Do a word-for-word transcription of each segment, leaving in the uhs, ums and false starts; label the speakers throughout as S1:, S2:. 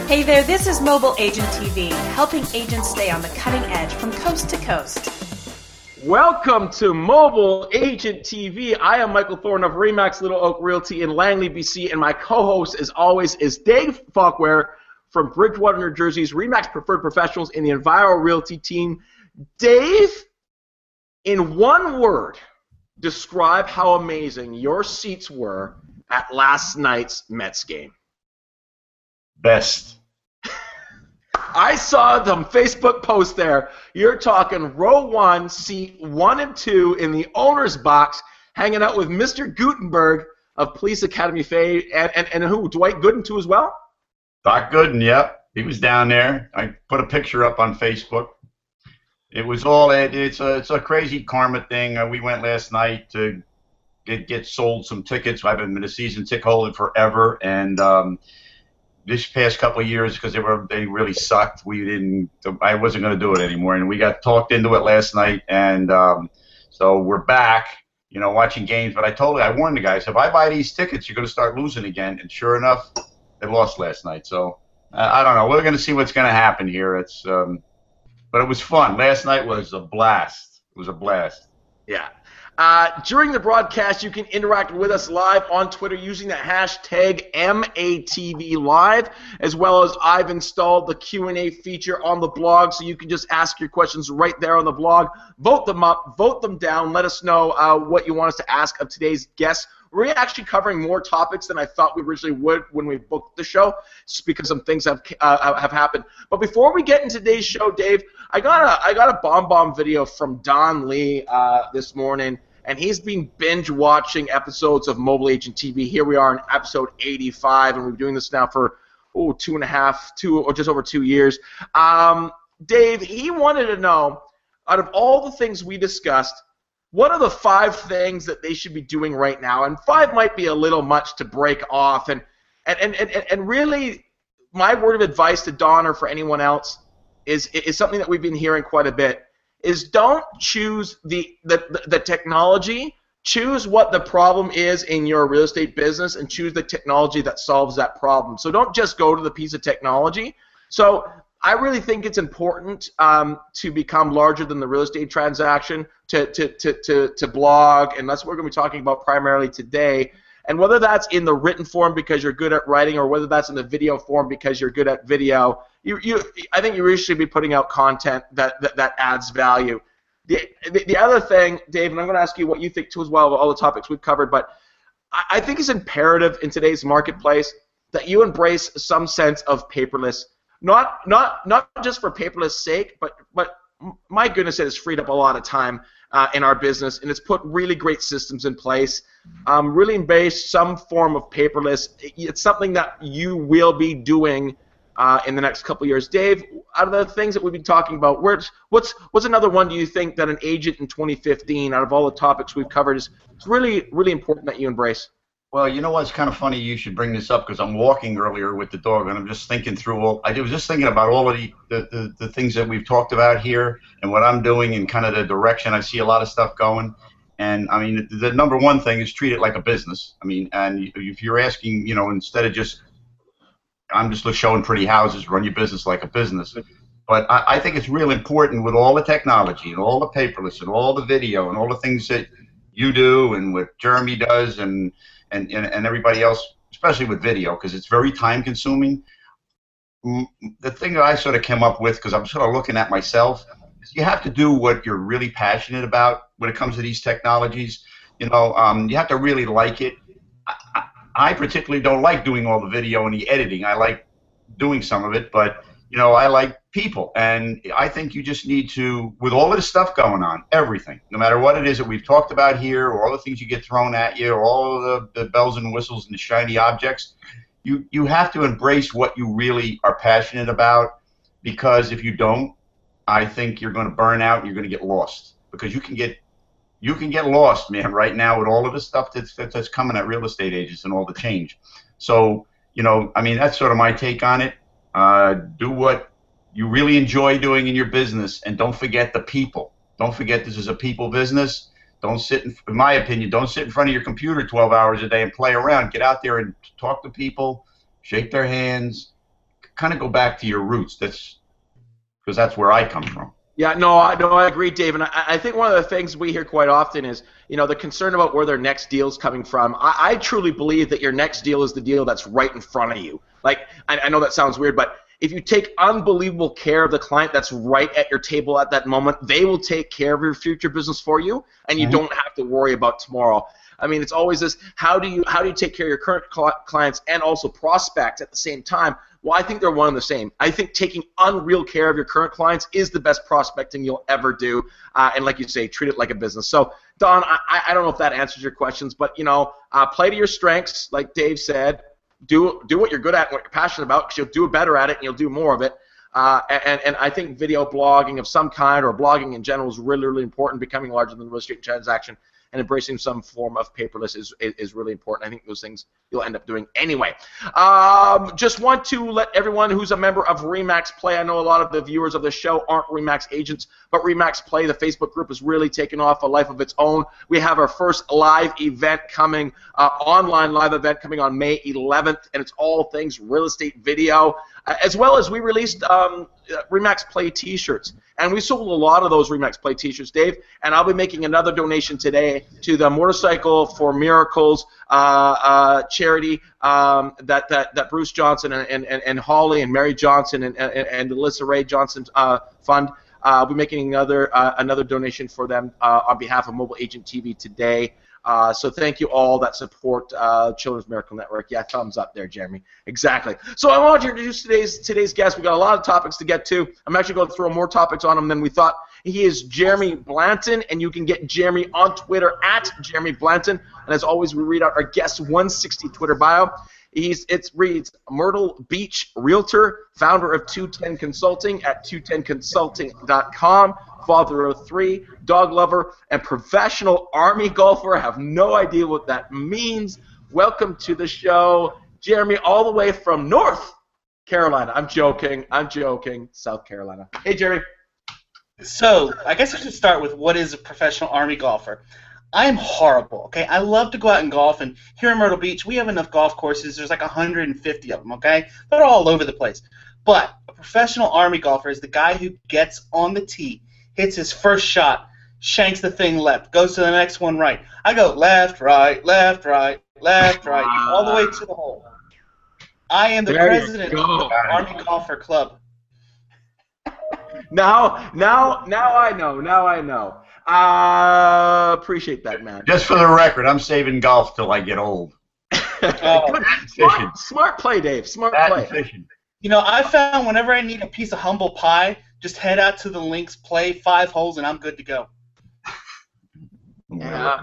S1: Hey there, this is Mobile Agent T V, helping agents stay on the cutting edge from coast to coast.
S2: Welcome to Mobile Agent T V. I am Michael Thorne of Remax Little Oak Realty in Langley, B C, and my co-host, as always, is Dave Falkware from Bridgewater, New Jersey's Remax Preferred Professionals in the Enviro Realty team. Dave, in one word, describe how amazing your seats were at last night's Mets game.
S3: Best.
S2: I saw the Facebook post there. You're talking row one, seat one and two in the owner's box, hanging out with Mister Gutenberg of Police Academy Fay, and, and, and who, Dwight Gooden too as well?
S3: Doc Gooden, yep. He was down there. I put a picture up on Facebook. It was all, it, it's, a, it's a crazy karma thing. Uh, we went last night to get, get sold some tickets. I've been a season ticket holder forever, and um, this past couple of years, because they were they really sucked, we didn't. I wasn't going to do it anymore, and we got talked into it last night, and um, so we're back, you know, watching games. But I told, I warned the guys, if I buy these tickets, you're going to start losing again. And sure enough, they lost last night. So uh, I don't know. We're going to see what's going to happen here. It's, um, but it was fun. Last night was a blast. It was a blast.
S2: Yeah. Uh, during the broadcast, you can interact with us live on Twitter using the hashtag M A T V Live, as well as I've installed the Q and A feature on the blog, so you can just ask your questions right there on the blog. Vote them up, vote them down, let us know uh, what you want us to ask of today's guests. We're actually covering more topics than I thought we originally would when we booked the show, just because some things have uh, have happened. But before we get into today's show, Dave, I got a I got a bomb bomb video from Don Lee uh, this morning. And he's been binge watching episodes of Mobile Agent T V. Here we are in episode eighty-five, and we've been doing this now for oh two and a half, two or just over two years. Um, Dave, he wanted to know, out of all the things we discussed, what are the five things that they should be doing right now? And five might be a little much to break off. And and and and, and really, my word of advice to Don or for anyone else is is something that we've been hearing quite a bit. Is don't choose the, the, the technology, choose what the problem is in your real estate business and choose the technology that solves that problem. So don't just go to the piece of technology. So I really think it's important um, to become larger than the real estate transaction, to, to, to, to, to blog, and that's what we're going to be talking about primarily today. And whether that's in the written form because you're good at writing or whether that's in the video form because you're good at video, you, you, I think you really should be putting out content that, that, that adds value. The, the, the other thing, Dave, and I'm going to ask you what you think too as well about all the topics we've covered, but I, I think it's imperative in today's marketplace that you embrace some sense of paperless. Not, not, not just for paperless sake, but, but my goodness, it has freed up a lot of time uh, in our business, and it's put really great systems in place. Um, really embrace some form of paperless. It's something that you will be doing uh, in the next couple of years. Dave, out of the things that we've been talking about, where's, what's what's another one do you think that an agent in twenty fifteen, out of all the topics we've covered, is it's really, really important that you embrace?
S3: Well, you know what's kind of funny you should bring this up because I'm walking earlier with the dog and I'm just thinking through all, I was just thinking about all of the, the, the, the things that we've talked about here and what I'm doing and kind of the direction I see a lot of stuff going. And, I mean, the, the number one thing is treat it like a business. I mean, and if you're asking, you know, instead of just, I'm just showing pretty houses, run your business like a business. But I, I think it's real important with all the technology and all the paperless and all the video and all the things that you do and what Jeremy does and And, and, and everybody else, especially with video, because it's very time-consuming. The thing that I sort of came up with, because I'm sort of looking at myself, is you have to do what you're really passionate about when it comes to these technologies. You know, um, you have to really like it. I, I, I particularly don't like doing all the video and the editing. I like doing some of it, but, you know, I like people. And I think you just need to, with all of this stuff going on, everything, no matter what it is that we've talked about here, or all the things you get thrown at you, or all of the, the bells and whistles and the shiny objects, you, you have to embrace what you really are passionate about, because if you don't, I think you're going to burn out and you're going to get lost. Because you can get you can get lost, man, right now with all of the stuff that's, that's coming at real estate agents and all the change. So, you know, I mean, that's sort of my take on it. Uh, do what you really enjoy doing in your business, and don't forget the people. Don't forget this is a people business. Don't sit, in, in my opinion, don't sit in front of your computer twelve hours a day and play around. Get out there and talk to people, shake their hands, kind of go back to your roots. That's because that's where I come from.
S2: Yeah, no, I no, I agree, Dave, and I, I think one of the things we hear quite often is, you know, the concern about where their next deal's coming from. I, I truly believe that your next deal is the deal that's right in front of you. Like, I, I know that sounds weird, but if you take unbelievable care of the client that's right at your table at that moment, they will take care of your future business for you, and you mm-hmm. don't have to worry about tomorrow. I mean, it's always this: how do you how do you take care of your current cl- clients and also prospects at the same time? Well, I think they're one and the same. I think taking unreal care of your current clients is the best prospecting you'll ever do, uh, and like you say, treat it like a business. So, Don, I, I don't know if that answers your questions, but you know, uh, play to your strengths, like Dave said. Do do what you're good at and what you're passionate about, because you'll do better at it and you'll do more of it. Uh, and, and I think video blogging of some kind, or blogging in general, is really, really important. Becoming larger than the real estate transaction and embracing some form of paperless is, is, is really important. I think those things you'll end up doing anyway. Um, just want to let everyone who's a member of RE/MAX Play, I know a lot of the viewers of the show aren't RE/MAX agents, but RE/MAX Play, the Facebook group, has really taken off a life of its own. We have our first live event coming, uh, online live event coming on May eleventh, and it's all things real estate video, uh, as well as we released um, RE/MAX Play t-shirts. And we sold a lot of those RE/MAX Play t-shirts, Dave, and I'll be making another donation today to the Motorcycle for Miracles uh, uh, charity um, that, that that Bruce Johnson and, and, and Holly and Mary Johnson and, and, and Alyssa Ray Johnson uh, fund. Uh, I'll be making another uh, another donation for them uh, on behalf of Mobile Agent T V today. Uh, so thank you all that support uh, Children's Miracle Network. Yeah, thumbs up there, Jeremy. Exactly. So I want to introduce today's today's guest. We've got a lot of topics to get to. I'm actually going to throw more topics on him than we thought. He is Jeremy Blanton, and you can get Jeremy on Twitter at Jeremy Blanton. And as always, we read out our guest one sixty Twitter bio. He's it reads Myrtle Beach Realtor, founder of two ten Consulting at two ten consulting dot com, father of three, dog lover, and professional Army golfer. I have no idea what that means. Welcome to the show, Jeremy, all the way from North Carolina. I'm joking. I'm joking. South Carolina. Hey, Jeremy.
S4: So I guess I should start with what is a professional Army golfer. I am horrible, okay? I love to go out and golf, and here in Myrtle Beach, we have enough golf courses. There's like one hundred fifty of them, okay? They're all over the place. But a professional Army golfer is the guy who gets on the tee, hits his first shot, shanks the thing left, goes to the next one right. I go left, right, left, right, left, right, all the way to the hole. I am the
S2: There you
S4: president
S2: go.
S4: of the Army Golfer Club.
S2: Now, now, now I know. Now I know. Uh, appreciate that, man.
S3: Just for the record, I'm saving golf till I get old.
S4: Oh.
S2: Good. Smart, smart play, Dave. Smart
S3: That
S2: play.
S3: and fishing.
S4: You know, I found whenever I need a piece of humble pie, just head out to the links, play five holes, and I'm good to go.
S2: Yeah.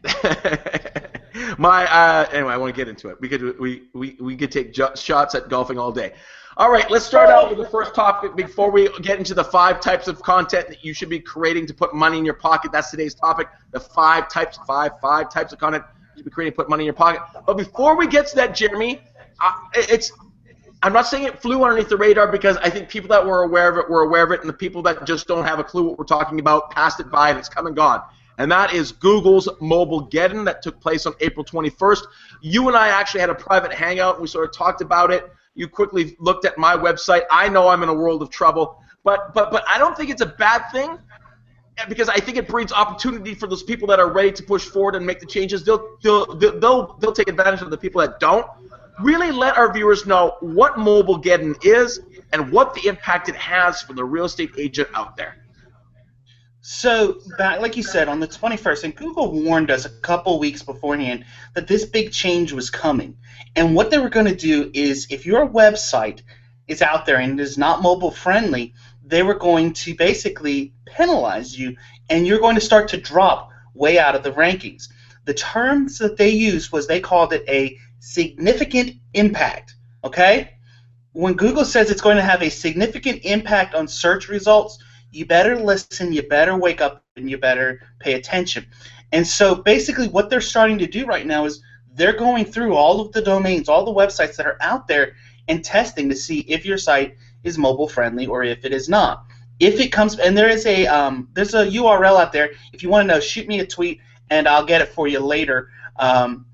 S2: My uh, anyway, I want to get into it. We could we we we could take jo- shots at golfing all day. All right, let's start out with the first topic before we get into the five types of content that you should be creating to put money in your pocket. That's today's topic. The five types, five five types of content you should be creating to put money in your pocket. But before we get to that, Jeremy, uh, it's. I'm not saying it flew underneath the radar because I think people that were aware of it were aware of it, and the people that just don't have a clue what we're talking about passed it by and it's come and gone. And that is Google's Mobilegeddon that took place on April twenty-first. You and I actually had a private hangout, and we sort of talked about it. You quickly looked at my website. I know I'm in a world of trouble, but but but I don't think it's a bad thing because I think it breeds opportunity for those people that are ready to push forward and make the changes. They'll they'll they'll they'll, they'll take advantage of the people that don't. Really let our viewers know what Mobilegeddon is and what the impact it has for the real estate agent out there.
S4: So, back, like you said, on the twenty-first, and Google warned us a couple weeks beforehand that this big change was coming. And what they were going to do is, if your website is out there and is not mobile friendly, they were going to basically penalize you, and you're going to start to drop way out of the rankings. The terms that they used was they called it a significant impact, okay? When Google says it's going to have a significant impact on search results, you better listen, you better wake up, and you better pay attention. And so basically what they're starting to do right now is they're going through all of the domains, all the websites that are out there and testing to see if your site is mobile friendly or if it is not. If it comes, and there is a um, there's a U R L out there. If you want to know, shoot me a tweet and I'll get it for you later. Um,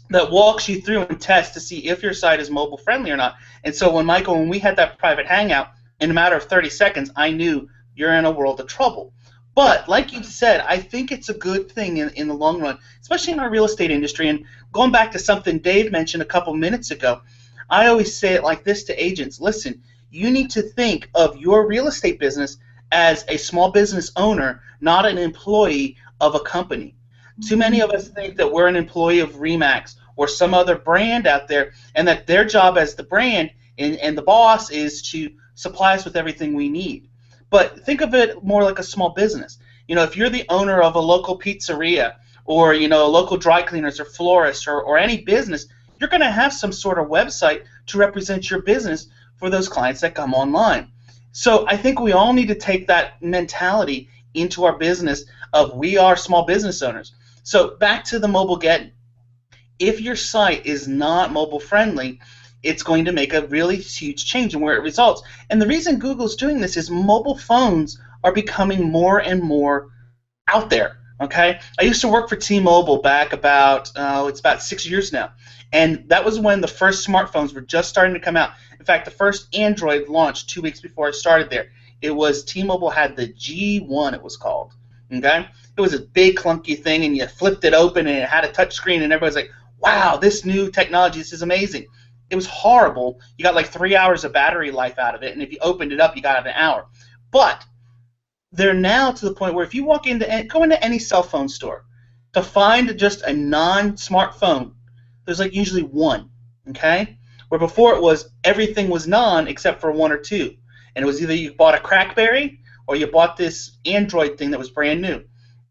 S4: that walks you through and tests to see if your site is mobile friendly or not. And so when Michael, when we had that private hangout, in a matter of thirty seconds, I knew you're in a world of trouble. But like you said, I think it's a good thing in, in the long run, especially in our real estate industry. And going back to something Dave mentioned a couple minutes ago, I always say it like this to agents. Listen, you need to think of your real estate business as a small business owner, not an employee of a company. Too many of us think that we're an employee of RE/MAX or some other brand out there, and that their job as the brand and, and the boss is to supply us with everything we need. But think of it more like a small business. You know, if you're the owner of a local pizzeria or, you know, local dry cleaners or florists or, or any business, you're going to have some sort of website to represent your business for those clients that come online. So I think we all need to take that mentality into our business of we are small business owners. So back to the Mobilegeddon. If your site is not mobile friendly, it's going to make a really huge change in where it results. And the reason Google's doing this is mobile phones are becoming more and more out there. Okay, I used to work for T-Mobile back about uh, it's about six years now, and that was when the first smartphones were just starting to come out. In fact, the first Android launched two weeks before I started there. It was T-Mobile had the G one, it was called. Okay, it was a big clunky thing, and you flipped it open, and it had a touch screen, and everybody's like, "Wow, this new technology, this is amazing." It was horrible. You got like three hours of battery life out of it, and if you opened it up, you got an hour. But they're now to the point where if you walk into go into any cell phone store to find just a non-smartphone, there's like usually one, okay? Where before it was everything was non except for one or two, and it was either you bought a Crackberry or you bought this Android thing that was brand new.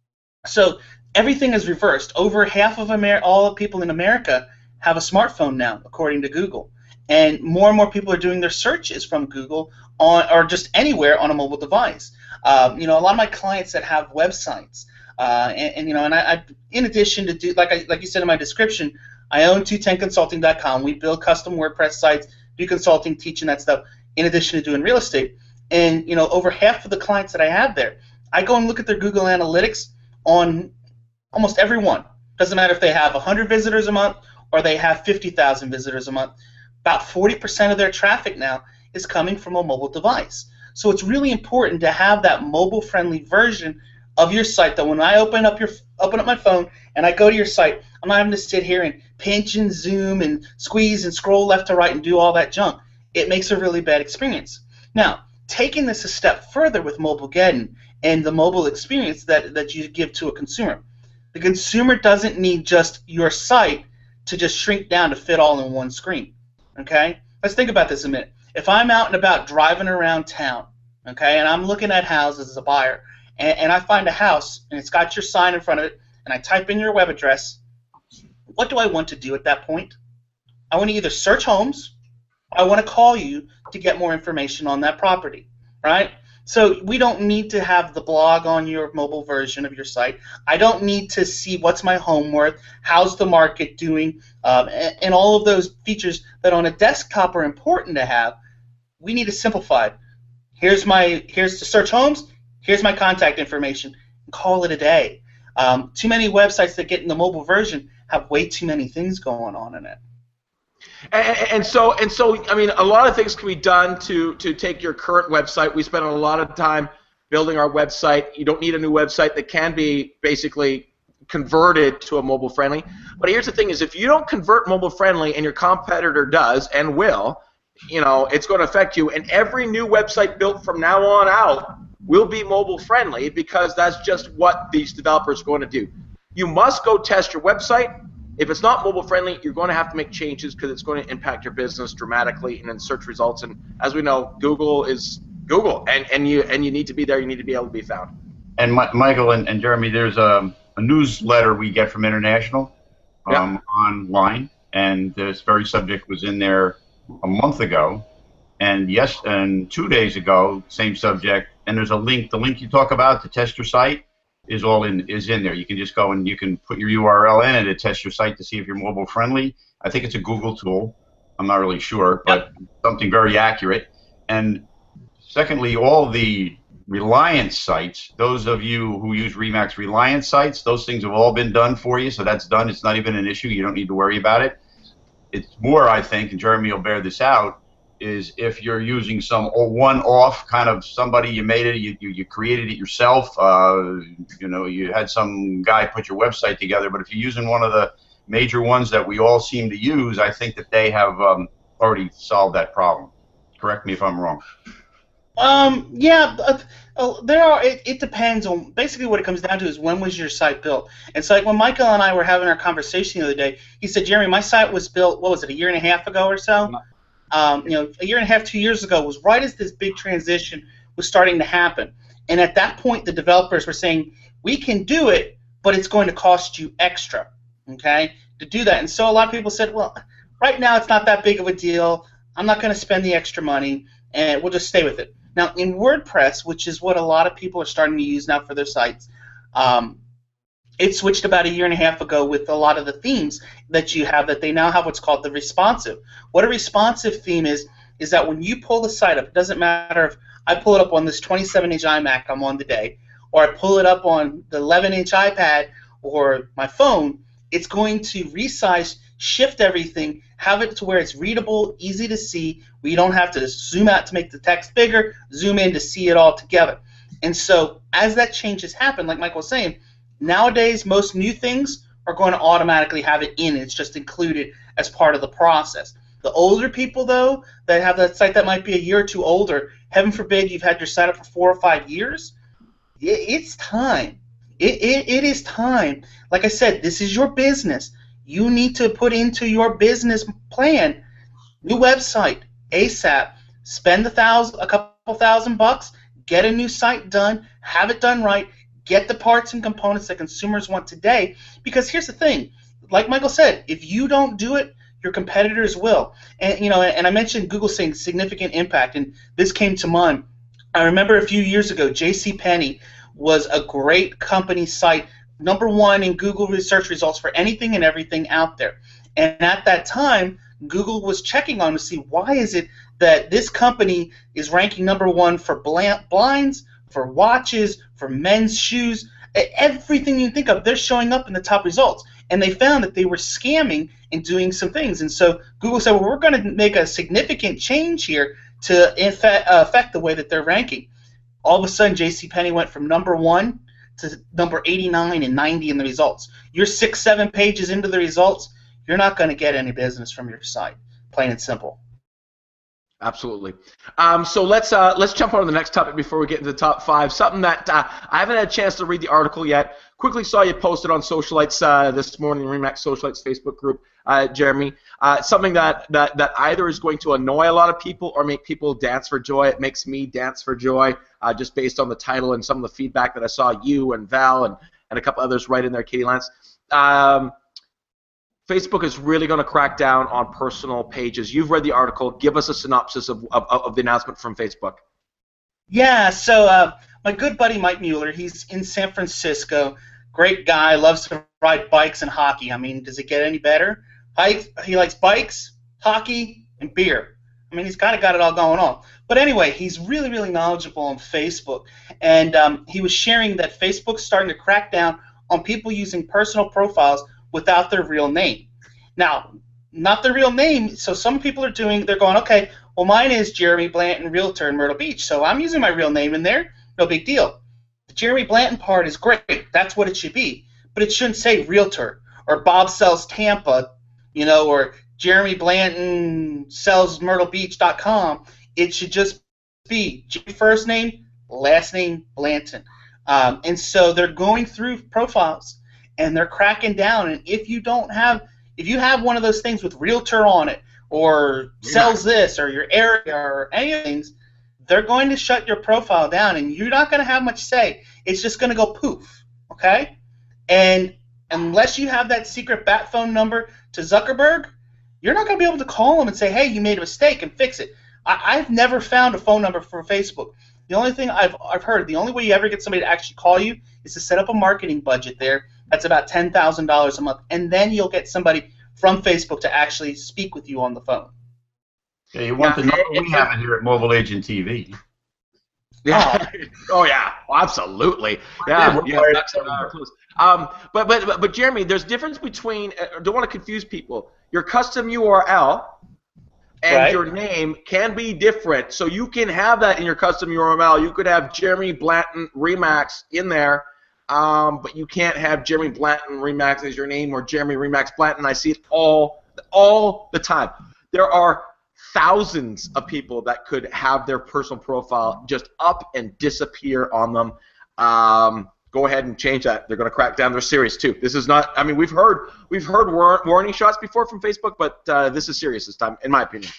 S4: So everything is reversed. Over half of Amer- all the people in America have a smartphone now, according to Google, and more and more people are doing their searches from Google on or just anywhere on a mobile device. Um, you know, a lot of my clients that have websites, uh, and, and you know, and I, I, in addition to do, like I, like you said in my description, I own two ten consulting dot com. We build custom WordPress sites, do consulting, teaching that stuff, in addition to doing real estate. And you know, over half of the clients that I have there, I go and look at their Google Analytics on almost every one. Doesn't matter if they have one hundred visitors a month or they have fifty thousand visitors a month. About forty percent of their traffic now is coming from a mobile device. So it's really important to have that mobile-friendly version of your site that when I open up your open up my phone and I go to your site, I'm not having to sit here and pinch and zoom and squeeze and scroll left to right and do all that junk. It makes a really bad experience. Now, taking this a step further with Mobilegeddon and the mobile experience that, that you give to a consumer, the consumer doesn't need just your site to just shrink down to fit all in one screen. Okay? Let's think about this a minute. If I'm out and about driving around town, okay, and I'm looking at houses as a buyer, and, and I find a house and it's got your sign in front of it, and I type in your web address, what do I want to do at that point? I want to either search homes, or I want to call you to get more information on that property, right? So we don't need to have the blog on your mobile version of your site. I don't need to see what's my home worth, how's the market doing, um, and, and all of those features that on a desktop are important to have. We need to simplify it. Here's my here's to search homes. Here's my contact information. And call it a day. Um, too many websites that get in the mobile version have way too many things going on in it.
S2: And, and so, and so, I mean, a lot of things can be done to to take your current website. We spend a lot of time building our website. You don't need a new website that can be basically converted to a mobile friendly. But here's the thing: is if you don't convert mobile friendly, and your competitor does and will, you know, it's going to affect you. And every new website built from now on out will be mobile friendly because that's just what these developers are going to do. You must go test your website. If it's not mobile friendly, you're going to have to make changes because it's going to impact your business dramatically and in search results. And as we know, Google is Google, and, and you and you need to be there. You need to be able to be found. And
S3: My, Michael and, and Jeremy, there's a, a newsletter we get from International um, yeah. online, and this very subject was in there a month ago, and yes, and two days ago, same subject. And there's a link. The link you talk about to test your site is all in is in there. You can just go and you can put your U R L in and it tests your site to see if you're mobile friendly. I think it's a Google tool. I'm not really sure, but yep. something very accurate. And secondly, all the Reliance sites, those of you who use Remax Reliance sites, those things have all been done for you, so that's done. It's not even an issue. You don't need to worry about it. It's more, I think, and Jeremy will bear this out, is if you're using some one-off kind of somebody, you made it, you, you, you created it yourself, uh, you know, you had some guy put your website together, but if you're using one of the major ones that we all seem to use, I think that they have um, already solved that problem. Correct me if I'm wrong.
S4: Um, yeah, uh, uh, there are. It, it depends on. Basically, what it comes down to is when was your site built. And so, like when Michael and I were having our conversation the other day, he said, "Jeremy, my site was built. What was it? A year and a half ago or so? Um, you know, a year and a half, two years ago was right as this big transition was starting to happen. And at that point, the developers were saying, we can do it, but it's going to cost you extra, okay, to do that. And so a lot of people said, well, right now it's not that big of a deal. I'm not going to spend the extra money, and we'll just stay with it." Now, in WordPress, which is what a lot of people are starting to use now for their sites, um, it switched about a year and a half ago with a lot of the themes that you have, that they now have what's called the responsive. What a responsive theme is, is that when you pull the site up, it doesn't matter if I pull it up on this twenty-seven inch iMac I'm on today, or I pull it up on the eleven inch iPad or my phone, it's going to resize, shift everything, have it to where it's readable, easy to see, where you don't have to zoom out to make the text bigger, zoom in to see it all together. And so as that change has happened, like Michael was saying, nowadays most new things are going to automatically have it in. It's just included as part of the process. The older people, though, that have that site that might be a year or two older, heaven forbid you've had your site up for four or five years, it's time. It, it, it is time. Like I said, this is your business. You need to put into your business plan, new website, ASAP, spend a thousand, a couple thousand bucks, get a new site done, have it done right, get the parts and components that consumers want today. Because here's the thing, like Michael said, if you don't do it, your competitors will. And you know, and I mentioned Google saying significant impact, and this came to mind. I remember a few years ago, JCPenney was a great company site, number one in Google search results for anything and everything out there. And at that time, Google was checking on to see why is it that this company is ranking number one for blinds, for watches, for men's shoes, everything you think of, they're showing up in the top results. And they found that they were scamming and doing some things. And so Google said, well, we're going to make a significant change here to affect the way that they're ranking. All of a sudden, JCPenney went from number one to number eighty-nine and ninety in the results. You're six, seven pages into the results, you're not going to get any business from your site, plain and simple.
S2: Absolutely. Um, so let's uh, let's jump on to the next topic before we get into the top five. Something that uh, I haven't had a chance to read the article yet. Quickly saw you posted on Socialites uh, this morning, Remax Socialites Facebook group, uh, Jeremy. Uh, something that, that, that either is going to annoy a lot of people or make people dance for joy. It makes me dance for joy, uh, just based on the title and some of the feedback that I saw you and Val and, and a couple others write in there, Katie Lance. Um, Facebook is really going to crack down on personal pages. You've read the article. Give us a synopsis of, of, of the announcement from Facebook.
S4: Yeah, so uh, my good buddy Mike Mueller, he's in San Francisco. Great guy, loves to ride bikes and hockey. I mean, does it get any better? He likes bikes, hockey, and beer. I mean, he's kind of got it all going on. But anyway, he's really, really knowledgeable on Facebook. And um, he was sharing that Facebook's starting to crack down on people using personal profiles without their real name. Now, not their real name, so some people are doing, they're going, okay, well, mine is Jeremy Blanton, Realtor in Myrtle Beach, so I'm using my real name in there, no big deal. The Jeremy Blanton part is great, that's what it should be, but it shouldn't say Realtor, or Bob Sells Tampa, you know, or Jeremy Blanton sells Myrtle Beach dot com. It should just be first name, last name, Blanton. Um, and so they're going through profiles, and they're cracking down, and if you don't have, if you have one of those things with Realtor on it, or sells this, or your area, or any of things, they're going to shut your profile down, and you're not going to have much say. It's just going to go poof, okay? And unless you have that secret bat phone number to Zuckerberg, you're not going to be able to call him and say, hey, you made a mistake, and fix it. I, I've never found a phone number for Facebook. The only thing I've, I've heard, the only way you ever get somebody to actually call you is to set up a marketing budget there. That's about ten thousand dollars a month, and then you'll get somebody from Facebook to actually speak with you on the phone.
S3: Yeah, you want the number? We have it here at Mobile Agent T V.
S2: Yeah. Oh, yeah. Absolutely. Yeah. Yeah. That's our clues. Um, but, but but but Jeremy, there's difference between. Uh, don't want to confuse people. Your custom U R L and
S4: Right.
S2: your name can be different. So you can have that in your custom U R L. You could have Jeremy Blanton Remax in there, um, but you can't have Jeremy Blanton Remax as your name or Jeremy Remax Blanton. I see it all all the time. There are thousands of people that could have their personal profile just up and disappear on them. Um, go ahead and change that. They're going to crack down. They're serious too. This is not. I mean, we've heard we've heard war warning shots before from Facebook, but uh, this is serious this time, in my opinion.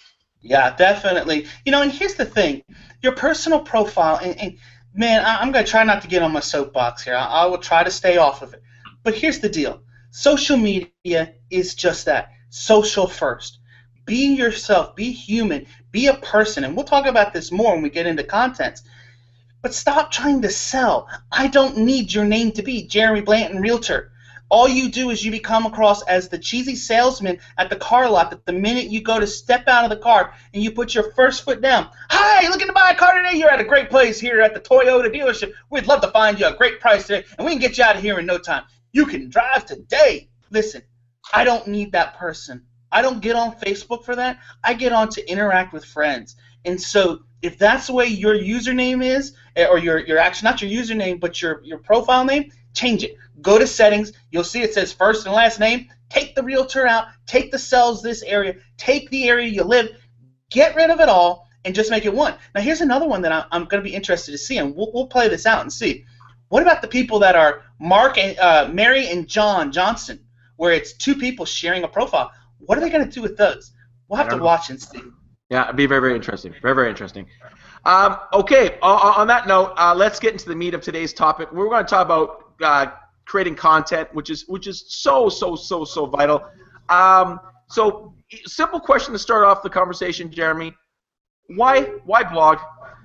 S4: Yeah, definitely. You know, and here's the thing: your personal profile, and, and man, I, I'm going to try not to get on my soapbox here. I, I will try to stay off of it. But here's the deal: social media is just that. Social first. Be yourself. Be human. Be a person. And we'll talk about this more when we get into contents. But stop trying to sell. I don't need your name to be Jeremy Blanton Realtor. All you do is you become across as the cheesy salesman at the car lot that the minute you go to step out of the car and you put your first foot down, hi, looking to buy a car today? You're at a great place here at the Toyota dealership. We'd love to find you a great price today, and we can get you out of here in no time. You can drive today. Listen, I don't need that person. I don't get on Facebook for that. I get on to interact with friends. And so if that's the way your username is, or your your actually not your username, but your, your profile name, change it. Go to settings. You'll see it says first and last name. Take the realtor out. Take the sells this area. Take the area you live. Get rid of it all and just make it one. Now here's another one that I'm, I'm going to be interested to see, and we'll, we'll play this out and see. What about the people that are Mark and uh, Mary and John Johnson, where it's two people sharing a profile? What are they going to do with those? We'll have to watch and see.
S2: Yeah, it'd be very, very interesting. Very, very interesting. Um, okay, on, on that note, uh, let's get into the meat of today's topic. We're going to talk about uh, creating content, which is which is so, so, so, so vital. Um, so, simple question to start off the conversation, Jeremy. Why, why blog?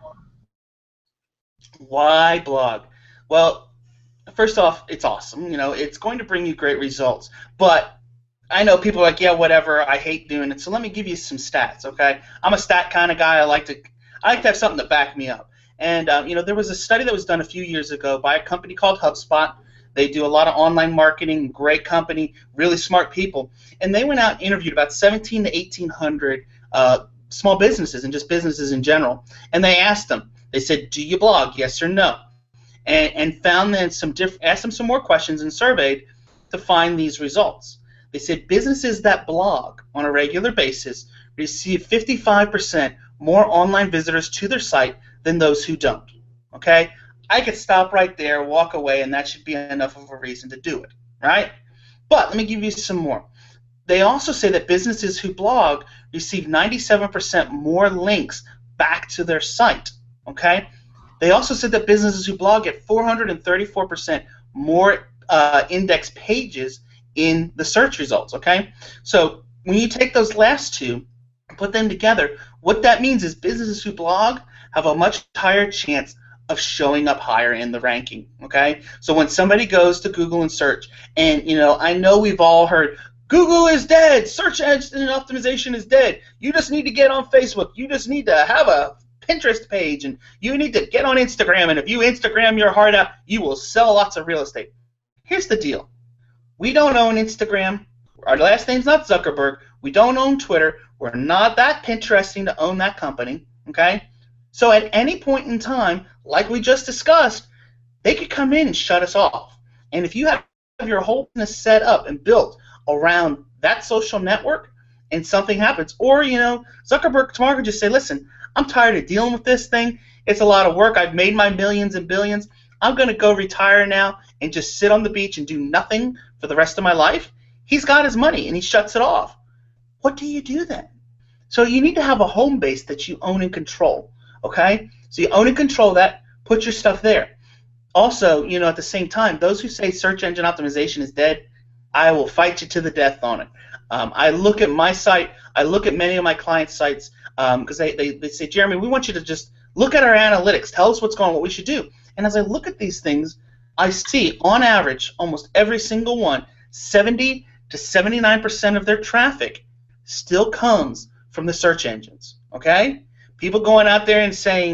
S4: Why blog? Well, first off, it's awesome. You know, it's going to bring you great results, but I know people are like, yeah, whatever, I hate doing it. So let me give you some stats, okay? I'm a stat kind of guy. I like to I like to have something to back me up. And, um, you know, there was a study that was done a few years ago by a company called HubSpot. They do a lot of online marketing, great company, really smart people. And they went out and interviewed about seventeen to eighteen hundred uh, small businesses and just businesses in general. And they asked them, they said, do you blog, yes or no? And, and found then some diff- asked them some more questions and surveyed to find these results. They said businesses that blog on a regular basis receive fifty-five percent more online visitors to their site than those who don't. Okay? I could stop right there, walk away, and that should be enough of a reason to do it, right? But let me give you some more. They also say that businesses who blog receive ninety-seven percent more links back to their site, okay? They also said that businesses who blog get four hundred thirty-four percent more uh, index pages in the search results, okay? So when you take those last two and put them together, what that means is businesses who blog have a much higher chance of showing up higher in the ranking, okay? So when somebody goes to Google and search, and, you know, I know we've all heard, Google is dead, search engine optimization is dead, you just need to get on Facebook, you just need to have a Pinterest page, and you need to get on Instagram, and if you Instagram your heart out, you will sell lots of real estate. Here's the deal. We don't own Instagram. Our last name's not Zuckerberg. We don't own Twitter. We're not that Pinteresting to own that company, okay? So at any point in time, like we just discussed, they could come in and shut us off. And if you have your whole business set up and built around that social network and something happens, or, you know, Zuckerberg tomorrow could just say, listen, I'm tired of dealing with this thing. It's a lot of work. I've made my millions and billions. I'm going to go retire now and just sit on the beach and do nothing for the rest of my life. He's got his money and he shuts it off. What do you do then? So you need to have a home base that you own and control, okay? So you own and control that, put your stuff there. Also, you know, at the same time, those who say search engine optimization is dead, I will fight you to the death on it. Um, I look at my site, I look at many of my clients' sites, because um, they, they, they say, Jeremy, we want you to just look at our analytics, tell us what's going on, what we should do. And as I look at these things, I see, on average, almost every single one, seventy to seventy-nine percent of their traffic still comes from the search engines, okay? People going out there and saying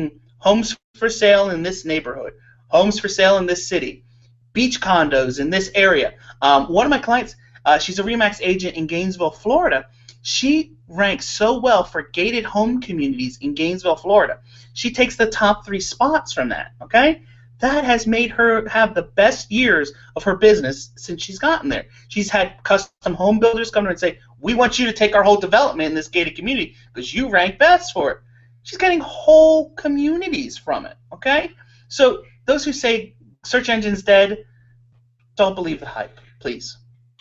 S4: homes for sale in this neighborhood, homes for sale in this city, beach condos in this area. Um, one of my clients, uh, she's a RE/MAX agent in Gainesville, Florida. She ranks so well for gated home communities in Gainesville, Florida. She takes the top three spots from that, okay? That has made her have the best years of her business since she's gotten there. She's had custom home builders come to her and say, we want you to take our whole development in this gated community because you rank best for it. She's getting whole communities from it, okay? So those who say search engine's dead, don't believe the hype, please.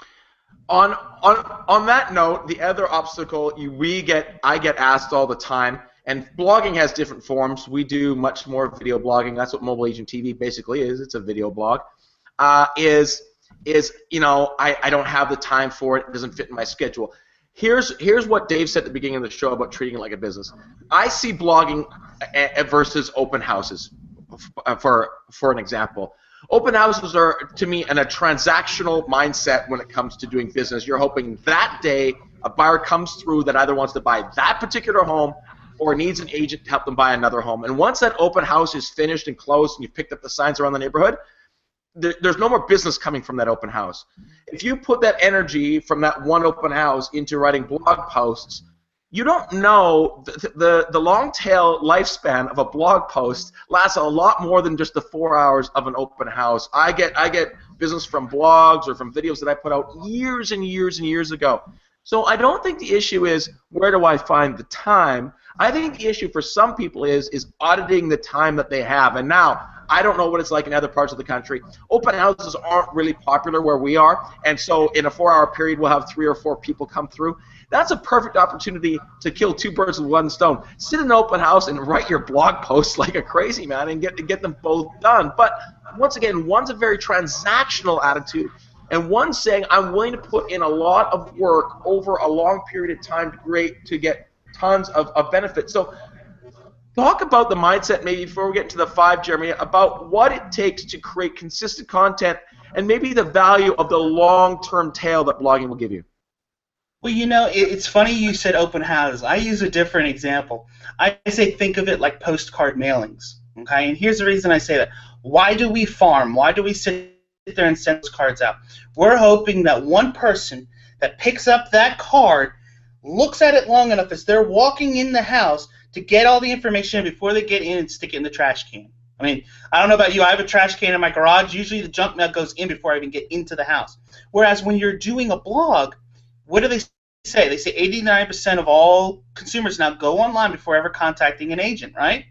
S2: On on on that note, the other obstacle you, we get, I get asked all the time, and blogging has different forms. We do much more video blogging. That's what Mobile Agent T V basically is. It's a video blog. Uh, is is you know I, I don't have the time for it. It doesn't fit in my schedule. Here's here's what Dave said at the beginning of the show about treating it like a business. I see blogging versus open houses for for an example. Open houses are, to me, in a transactional mindset when it comes to doing business. You're hoping that day a buyer comes through that either wants to buy that particular home or needs an agent to help them buy another home. And once that open house is finished and closed and you've picked up the signs around the neighborhood, there, there's no more business coming from that open house. If you put that energy from that one open house into writing blog posts, you don't know the, the, the long tail lifespan of a blog post lasts a lot more than just the four hours of an open house. I get I get business from blogs or from videos that I put out years and years and years ago. So I don't think the issue is where do I find the time. I think the issue for some people is is auditing the time that they have. And now, I don't know what it's like in other parts of the country. Open houses aren't really popular where we are, and so in a four-hour period we'll have three or four people come through. That's a perfect opportunity to kill two birds with one stone. Sit in an open house and write your blog posts like a crazy man and get, get them both done. But once again, one's a very transactional attitude, and one's saying I'm willing to put in a lot of work over a long period of time to, create, to get tons of, of benefit. So talk about the mindset maybe before we get into the five, Jeremy, about what it takes to create consistent content and maybe the value of the long-term tail that blogging will give you.
S4: Well, you know, it's funny you said open houses. I use a different example. I say think of it like postcard mailings, okay? And here's the reason I say that. Why do we farm? Why do we sit there and send those cards out? We're hoping that one person that picks up that card looks at it long enough as they're walking in the house to get all the information before they get in and stick it in the trash can. I mean, I don't know about you. I have a trash can in my garage. Usually the junk mail goes in before I even get into the house. Whereas when you're doing a blog, what do they say? They say eighty-nine percent of all consumers now go online before ever contacting an agent, right?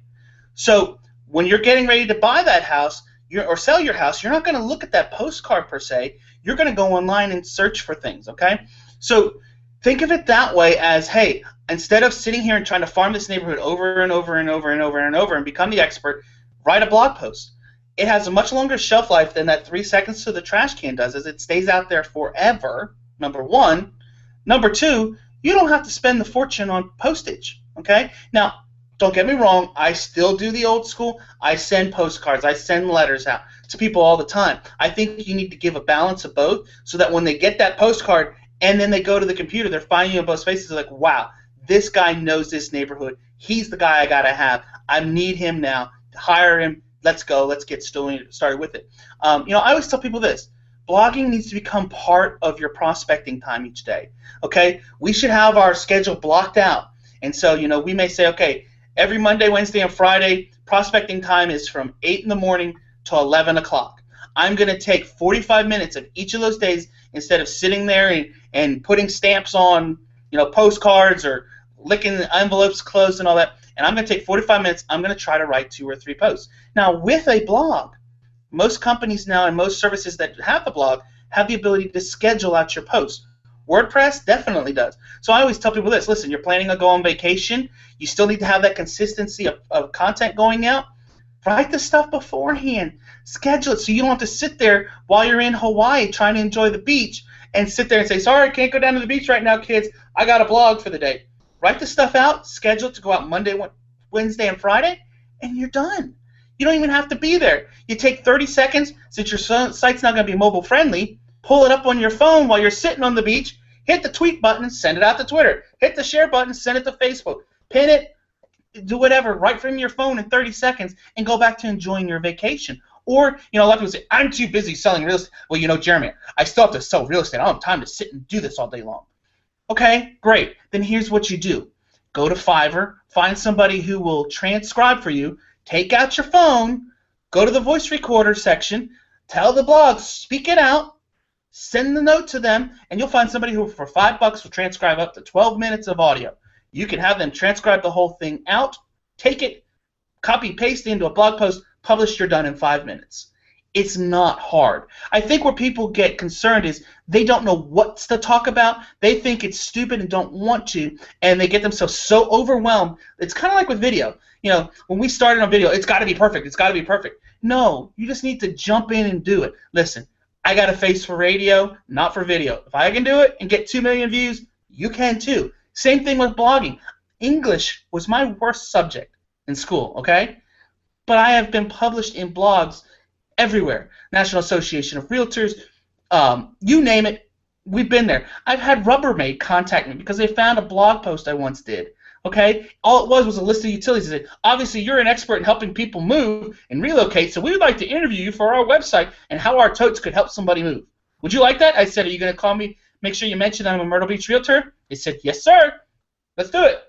S4: So when you're getting ready to buy that house you're, or sell your house, you're not going to look at that postcard per se. You're going to go online and search for things, okay? So think of it that way as, hey, instead of sitting here and trying to farm this neighborhood over and over and over and over and over and become the expert, write a blog post. It has a much longer shelf life than that three seconds to the trash can does, as it stays out there forever, number one. Number two, you don't have to spend the fortune on postage, okay? Now, don't get me wrong, I still do the old school. I send postcards. I send letters out to people all the time. I think you need to give a balance of both so that when they get that postcard and then they go to the computer, they're finding you in both spaces. They're like, wow, this guy knows this neighborhood. He's the guy I got to have. I need him now. Hire him. Let's go. Let's get started with it. Um, you know, I always tell people this. Blogging needs to become part of your prospecting time each day, okay? We should have our schedule blocked out. And so, you know, we may say, okay, every Monday, Wednesday, and Friday, prospecting time is from eight in the morning to eleven o'clock. I'm going to take forty-five minutes of each of those days instead of sitting there and, and putting stamps on, you know, postcards or licking the envelopes closed and all that. And I'm going to take forty-five minutes. I'm going to try to write two or three posts. Now, with a blog, most companies now and most services that have the blog have the ability to schedule out your posts. WordPress definitely does. So I always tell people this. Listen, you're planning to go on vacation. You still need to have that consistency of, of content going out. Write the stuff beforehand. Schedule it so you don't have to sit there while you're in Hawaii trying to enjoy the beach and sit there and say, sorry, I can't go down to the beach right now, kids. I got a blog for the day. Write the stuff out, schedule it to go out Monday, Wednesday, and Friday, and you're done. You don't even have to be there. You take thirty seconds, since your site's not going to be mobile friendly, pull it up on your phone while you're sitting on the beach, hit the tweet button, send it out to Twitter. Hit the share button, send it to Facebook. Pin it, do whatever right from your phone in thirty seconds and go back to enjoying your vacation. Or, you know, a lot of people say, I'm too busy selling real estate. Well, you know, Jeremy, I still have to sell real estate. I don't have time to sit and do this all day long. Okay, great. Then here's what you do. Go to Fiverr, find somebody who will transcribe for you, take out your phone, go to the voice recorder section, tell the blog, speak it out, send the note to them, and you'll find somebody who for five bucks will transcribe up to twelve minutes of audio. You can have them transcribe the whole thing out, take it, copy, paste into a blog post, publish, you're done in five minutes. It's not hard. I think where people get concerned is they don't know what to talk about. They think it's stupid and don't want to, and they get themselves so overwhelmed. It's kind of like with video. You know, when we started on video, it's got to be perfect. It's got to be perfect. No, you just need to jump in and do it. Listen, I got a face for radio, not for video. If I can do it and get two million views, you can too. Same thing with blogging. English was my worst subject in school, okay? But I have been published in blogs everywhere. National Association of Realtors, um, you name it, we've been there. I've had Rubbermaid contact me because they found a blog post I once did. Okay, all it was was a list of utilities. They said, obviously, you're an expert in helping people move and relocate, so we would like to interview you for our website and how our totes could help somebody move. Would you like that? I said, are you going to call me? Make sure you mention I'm a Myrtle Beach realtor. They said, yes, sir. Let's do it.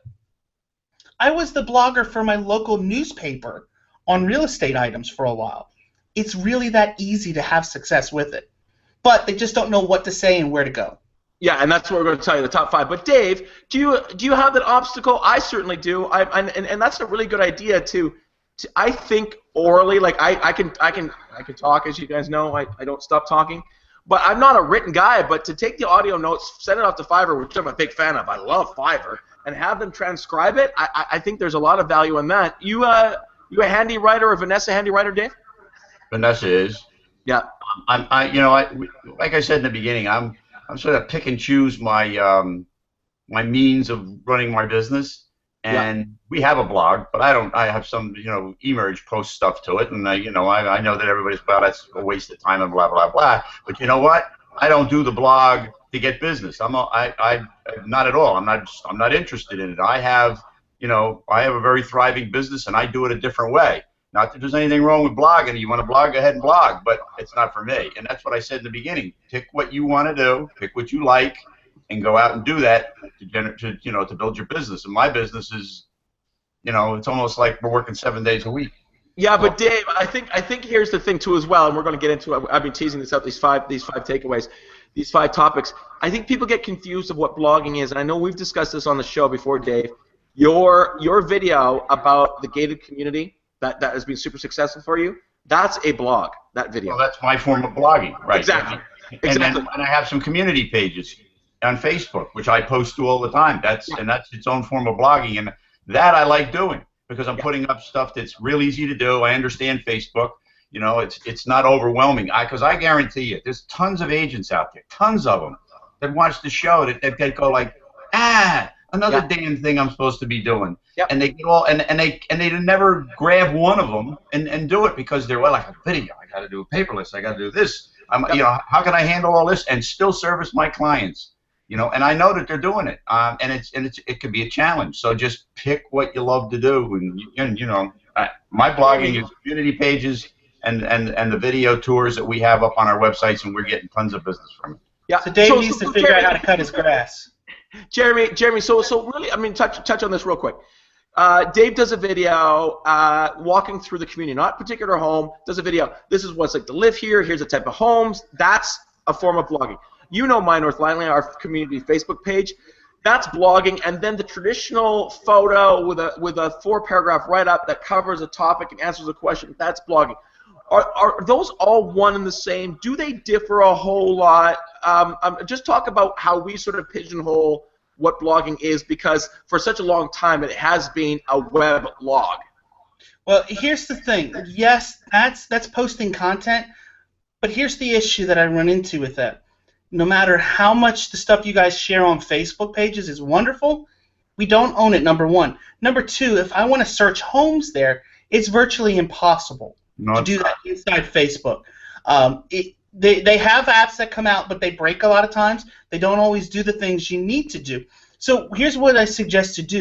S4: I was the blogger for my local newspaper on real estate items for a while. It's really that easy to have success with it. But they just don't know what to say and where to go.
S2: Yeah, and that's what we're going to tell you, the top five. But Dave, do you do you have that obstacle? I certainly do. I, I and, and that's a really good idea to, to I think orally, like I, I can I can I can talk, as you guys know. I, I don't stop talking. But I'm not a written guy, but to take the audio notes, send it off to Fiverr, which I'm a big fan of. I love Fiverr, and have them transcribe it. I, I think there's a lot of value in that. You uh you a handy writer or Vanessa handy writer, Dave?
S3: Vanessa is.
S2: Yeah.
S3: I'm I you know I like I said in the beginning, I'm I'm sort of pick and choose my um, my means of running my business, and yeah. we have a blog, but I don't. I have some, you know, eMerge post stuff to it, and I, you know, I, I know that everybody's well, that's a waste of time and blah blah blah. But you know what? I don't do the blog to get business. I'm a, I I not at all. I'm not I'm not interested in it. I have you know I have a very thriving business, and I do it a different way. Not that there's anything wrong with blogging. You want to blog, go ahead and blog, but it's not for me. And that's what I said in the beginning. Pick what you want to do, pick what you like, and go out and do that to, gener- to you know to build your business. And my business is, you know, it's almost like we're working seven days a week.
S2: Yeah, but Dave, I think I think here's the thing too as well, and we're going to get into it. I've been teasing this out, these five these five takeaways, these five topics. I think people get confused of what blogging is, and I know we've discussed this on the show before, Dave. Your your video about the gated community. That, that has been super successful for you, that's a blog, that video.
S3: Well, that's my form of blogging, right?
S2: Exactly.
S3: And,
S2: exactly.
S3: Then, and I have some community pages on Facebook, which I post to all the time. That's yeah. And that's its own form of blogging, and that I like doing because I'm yeah. putting up stuff that's real easy to do. I understand Facebook. You know, it's it's not overwhelming. I because I guarantee you, there's tons of agents out there, tons of them that watch the show that that, that go like, ah. Another yeah. damn thing I'm supposed to be doing, yep. and they get all and, and they and they never grab one of them and, and do it because they're well, like a video. I got to do a paperless. I got to do this. I'm yep. you know how can I handle all this and still service my clients? You know, and I know that they're doing it, um, and it's and it's it can be a challenge. So just pick what you love to do, and, and you know, I, my blogging is community pages and, and and the video tours that we have up on our websites, and we're getting tons of business from it.
S4: Yeah. So Dave so, needs so, to figure Jeremy, out how to cut his grass.
S2: Jeremy, Jeremy, so so really, I mean, touch touch on this real quick. Uh, Dave does a video uh, walking through the community, not particular home. Does a video. This is what it's like to live here. Here's the type of homes. That's a form of blogging. You know, My North Langley, our community Facebook page. That's blogging, and then the traditional photo with a with a four paragraph write up that covers a topic and answers a question. That's blogging. Are, are those all one and the same? Do they differ a whole lot? Um, um, just talk about how we sort of pigeonhole what blogging is, because for such a long time it has been a web blog.
S4: Well, here's the thing. Yes, that's that's posting content, but here's the issue that I run into with that. No matter how much the stuff you guys share on Facebook pages is wonderful, we don't own it, number one. Number two, if I want to search homes there, it's virtually impossible. Not to do that inside Facebook. Um, it, they, they have apps that come out, but they break a lot of times. They don't always do the things you need to do. So here's what I suggest to do.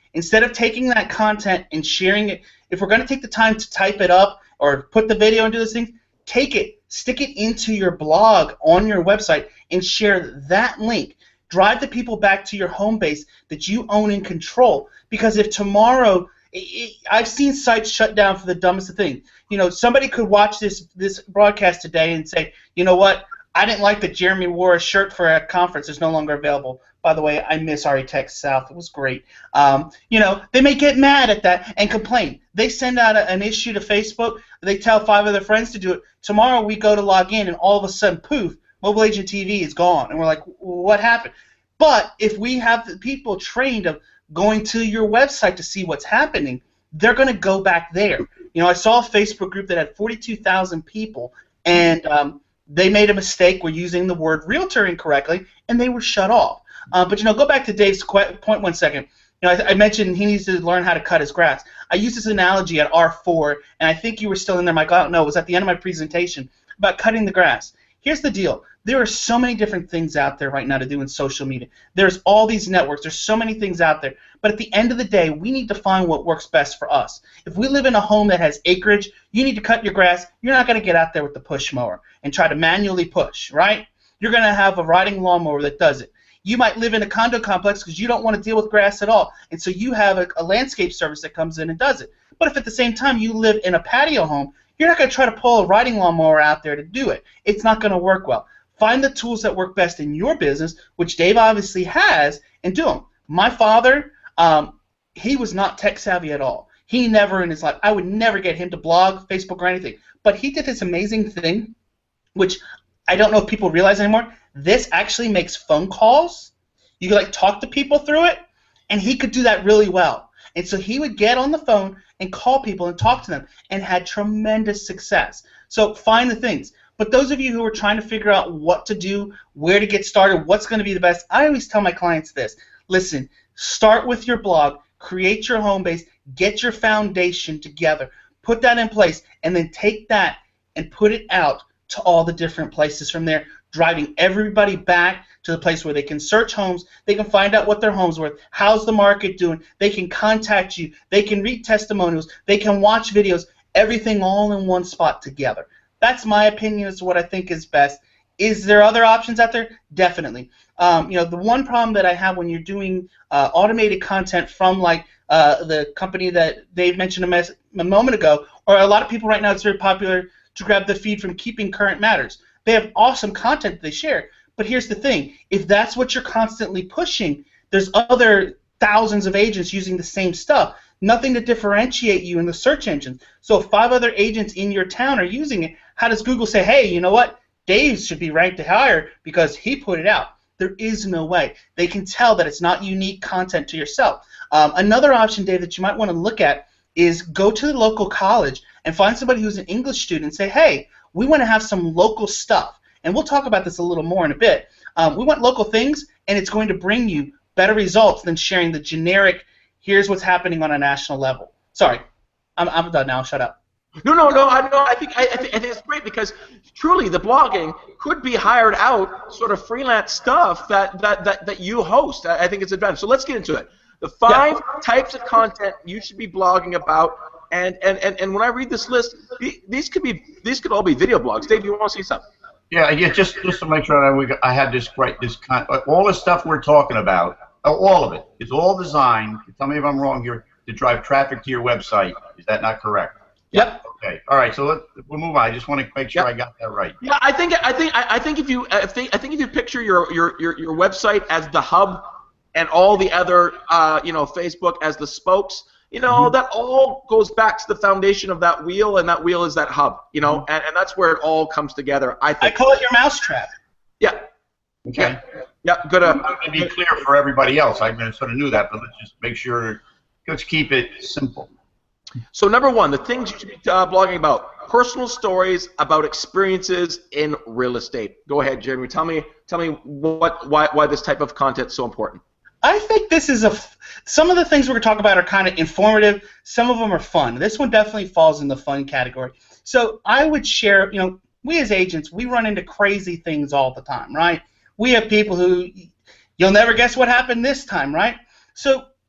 S4: Instead of taking that content and sharing it, if we're going to take the time to type it up or put the video and do those things, take it, stick it into your blog on your website, and share that link. Drive the people back to your home base that you own and control. Because if tomorrow, it, it, I've seen sites shut down for the dumbest of things. You know, somebody could watch this this broadcast today and say, you know what, I didn't like that Jeremy wore a shirt for a conference that's no longer available. By the way, I miss R E Tech South. It was great. Um, you know, they may get mad at that and complain. They send out a, an issue to Facebook. They tell five of their friends to do it. Tomorrow we go to log in, and all of a sudden, poof, Mobile Agent T V is gone. And we're like, what happened? But if we have the people trained of going to your website to see what's happening, they're going to go back there. You know, I saw a Facebook group that had forty-two thousand people, and um, they made a mistake. We're using the word realtor incorrectly, and they were shut off. Uh, but, you know, go back to Dave's qu- point one second. You know, I, I mentioned he needs to learn how to cut his grass. I used this analogy at R four, and I think you were still in there, Michael. I don't know. It was at the end of my presentation about cutting the grass. Here's the deal. There are so many different things out there right now to do in social media. There's all these networks. There's so many things out there. But at the end of the day, we need to find what works best for us. If we live in a home that has acreage, you need to cut your grass. You're not going to get out there with the push mower and try to manually push, right? You're going to have a riding lawnmower that does it. You might live in a condo complex because you don't want to deal with grass at all, and so you have a, a landscape service that comes in and does it. But if at the same time you live in a patio home, you're not going to try to pull a riding lawnmower out there to do it. It's not going to work well. Find the tools that work best in your business, which Dave obviously has, and do them. My father, um, he was not tech savvy at all. He never in his life, I would never get him to blog, Facebook, or anything. But he did this amazing thing, which I don't know if people realize anymore. This actually makes phone calls. You could like talk to people through it, and he could do that really well. And so he would get on the phone and call people and talk to them, and had tremendous success. So find the things. But those of you who are trying to figure out what to do, where to get started, what's going to be the best, I always tell my clients this. Listen, start with your blog, create your home base, get your foundation together, put that in place, and then take that and put it out to all the different places from there, driving everybody back to the place where they can search homes, they can find out what their home's worth, how's the market doing, they can contact you, they can read testimonials, they can watch videos, everything all in one spot together. That's my opinion as to what I think is best. Is there other options out there? Definitely. Um, you know, the one problem that I have when you're doing uh, automated content from like uh, the company that Dave mentioned a, mes- a moment ago, or a lot of people right now, it's very popular to grab the feed from Keeping Current Matters. They have awesome content that they share. But here's the thing. If that's what you're constantly pushing, there's other thousands of agents using the same stuff. Nothing to differentiate you in the search engines. So if five other agents in your town are using it, how does Google say, hey, you know what? Dave should be ranked higher because he put it out? There is no way. They can tell that it's not unique content to yourself. Um, another option, Dave, that you might want to look at is go to the local college and find somebody who's an English student and say, hey, we want to have some local stuff. And we'll talk about this a little more in a bit. Um, we want local things, and it's going to bring you better results than sharing the generic, here's what's happening on a national level. Sorry, I'm, I'm done now. Shut up.
S2: No, no, no. I, no, I think I, I, think, I think it's great because truly the blogging could be hired out, sort of freelance stuff that that that, that you host. I, I think it's advanced. So let's get into it. The five yeah. types of content you should be blogging about, and and, and, and when I read this list, these could be these could all be video blogs. Dave, you want to say something?
S3: Yeah, yeah. Just just to make sure that we I had this right. This con all the stuff we're talking about, all of it, is all designed. Tell me if I'm wrong here. To drive traffic to your website. Is that not correct?
S2: Yep.
S3: Okay. All right. So let, we'll move on. I just want to make sure yep. I got that right.
S2: Yeah, I think I think I, I think if you I think I think if you picture your your your, your website as the hub, and all the other uh, you know Facebook as the spokes, you know mm-hmm. that all goes back to the foundation of that wheel, and that wheel is that hub. You know, mm-hmm. and, and that's where it all comes together. I think.
S4: I call it your mousetrap.
S2: Yeah.
S3: Okay.
S2: Yeah. yeah good. Uh,
S3: to be clear for everybody else, I sort of knew that, but let's just make sure. Let's keep it simple.
S2: So number one, the things you should be uh, blogging about: personal stories about experiences in real estate. Go ahead, Jeremy. Tell me, tell me what, why, why this type of content is so important.
S4: I think this is a. F some of the things we're going to talk about are kind of informative. Some of them are fun. This one definitely falls in the fun category. So I would share. You know, we as agents, we run into crazy things all the time, right? We have people who you'll never guess what happened this time, right? So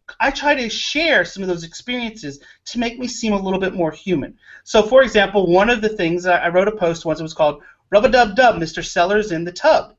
S4: I try to share some of those experiences to make me seem a little bit more human. So, for example, one of the things, I wrote a post once, it was called Rub-a-Dub-Dub, Mister Seller's in the Tub.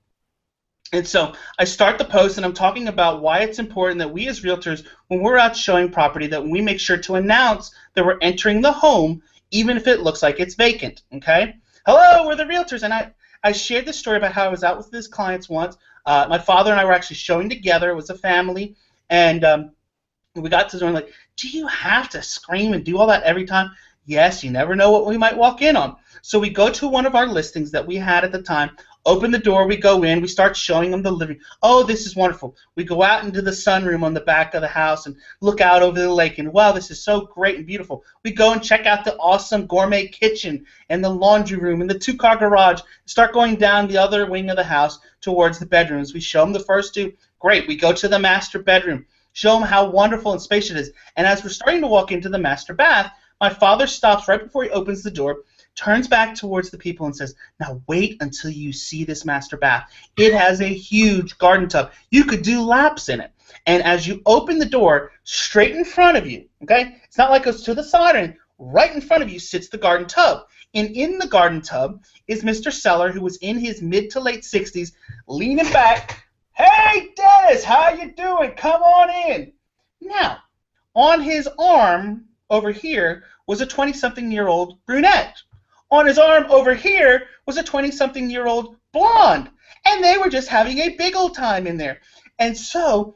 S4: And so I start the post, and I'm talking about why it's important that we as realtors, when we're out showing property, that we make sure to announce that we're entering the home, even if it looks like it's vacant, okay? Hello, we're the realtors. And I, I shared this story about how I was out with his clients once. Uh, my father and I were actually showing together. It was a family. And um, we got to the door and like, do you have to scream and do all that every time? Yes, you never know what we might walk in on. So we go to one of our listings that we had at the time, open the door, we go in, we start showing them the living. Oh, this is wonderful. We go out into the sunroom on the back of the house and look out over the lake, and wow, this is so great and beautiful. We go and check out the awesome gourmet kitchen and the laundry room and the two-car garage. Start going down the other wing of the house towards the bedrooms. We show them the first two. Great. We go to the master bedroom, show them how wonderful and spacious it is. And as we're starting to walk into the master bath, my father stops right before he opens the door, turns back towards the people and says, now wait until you see this master bath. It has a huge garden tub. You could do laps in it. And as you open the door, straight in front of you, okay, it's not like it's to the side, and right in front of you sits the garden tub. And in the garden tub is Mister Seller, who was in his mid to late sixties, leaning back. Hey, Dennis, how you doing? Come on in. Now, on his arm over here was a twenty-something-year-old brunette. On his arm over here was a twenty-something-year-old blonde. And they were just having a big old time in there. And so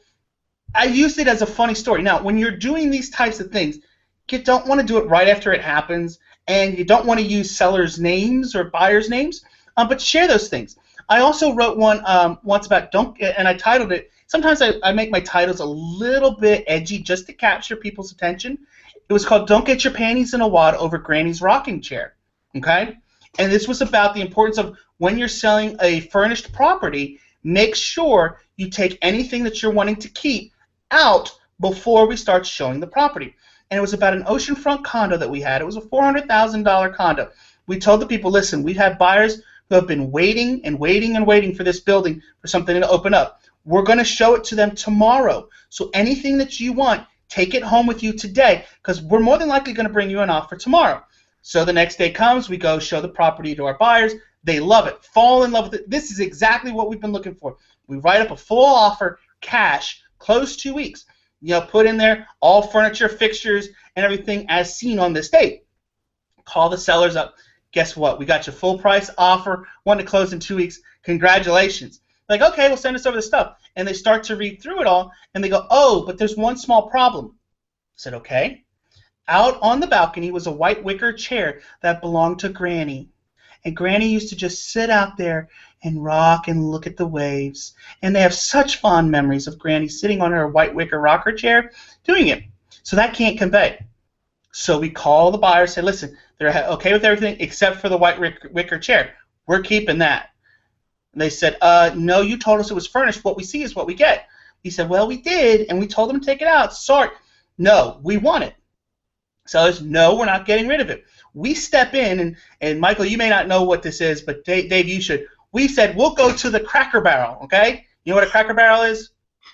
S4: I used it as a funny story. Now, when you're doing these types of things, you don't want to do it right after it happens, and you don't want to use sellers' names or buyers' names, um, but share those things. I also wrote one um, once about don't, and I titled it, sometimes I, I make my titles a little bit edgy just to capture people's attention. It was called Don't Get Your Panties in a Wad Over Granny's Rocking Chair. Okay? And this was about the importance of when you're selling a furnished property, make sure you take anything that you're wanting to keep out before we start showing the property. And it was about an oceanfront condo that we had. It was a four hundred thousand dollar condo. We told the people, listen, we have buyers who have been waiting and waiting and waiting for this building for something to open up. We're going to show it to them tomorrow. So anything that you want, take it home with you today, because we're more than likely going to bring you an offer tomorrow. So the next day comes, we go show the property to our buyers. They love it, fall in love with it. This is exactly what we've been looking for. We write up a full offer, cash, close two weeks. You know, put in there all furniture, fixtures, and everything as seen on this date. Call the sellers up. Guess what? We got your full price offer. Want to close in two weeks. Congratulations. Like, okay, we'll send us over the stuff. And they start to read through it all, and they go, oh, but there's one small problem. I said, okay. Out on the balcony was a white wicker chair that belonged to Granny. And Granny used to just sit out there and rock and look at the waves. And they have such fond memories of Granny sitting on her white wicker rocker chair doing it. So that can't convey. So we call the buyer and say, listen, they're okay with everything except for the white wicker chair. We're keeping that. And they said, uh, no, you told us it was furnished. What we see is what we get. He said, well, we did, and we told them to take it out. Sorry. No, we want it. So it's, no, we're not getting rid of it. We step in, and, and Michael, you may not know what this is, but Dave, Dave, you should. We said, we'll go to the Cracker Barrel, okay? You know what a Cracker Barrel is?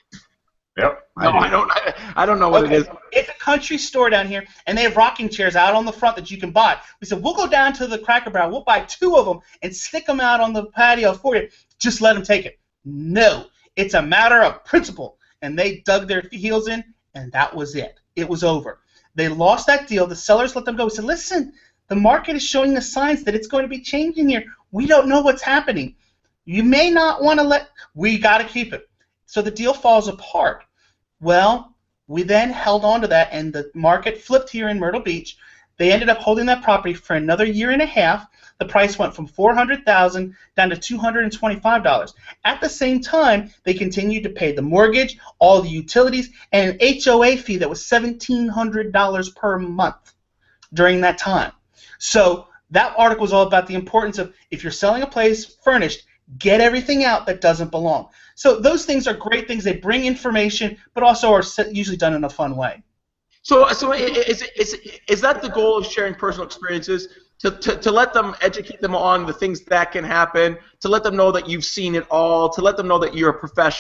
S3: Yep.
S2: I no, do. I don't. I, I don't know what okay. it is.
S4: It's a country store down here, and they have rocking chairs out on the front that you can buy. We said, we'll go down to the Cracker Barrel. We'll buy two of them and stick them out on the patio for you. Just let them take it. No. It's a matter of principle. And they dug their heels in, and that was it. It was over. They lost that deal. The sellers let them go. We said, listen, the market is showing the signs that it's going to be changing here. We don't know what's happening. You may not want to let – we got to keep it. So the deal falls apart. Well, we then held on to that, and the market flipped here in Myrtle Beach. They ended up holding that property for another year and a half. The price went from four hundred thousand dollars down to two hundred twenty-five dollars. At the same time, they continued to pay the mortgage, all the utilities, and an H O A fee that was seventeen hundred dollars per month during that time. So that article was all about the importance of, if you're selling a place furnished, get everything out that doesn't belong. So those things are great things. They bring information, but also are usually done in a fun way.
S2: So, so is, is, is that the goal of sharing personal experiences? To, to, to let them, educate them on the things that can happen, to let them know that you've seen it all, to let them know that you're a professional,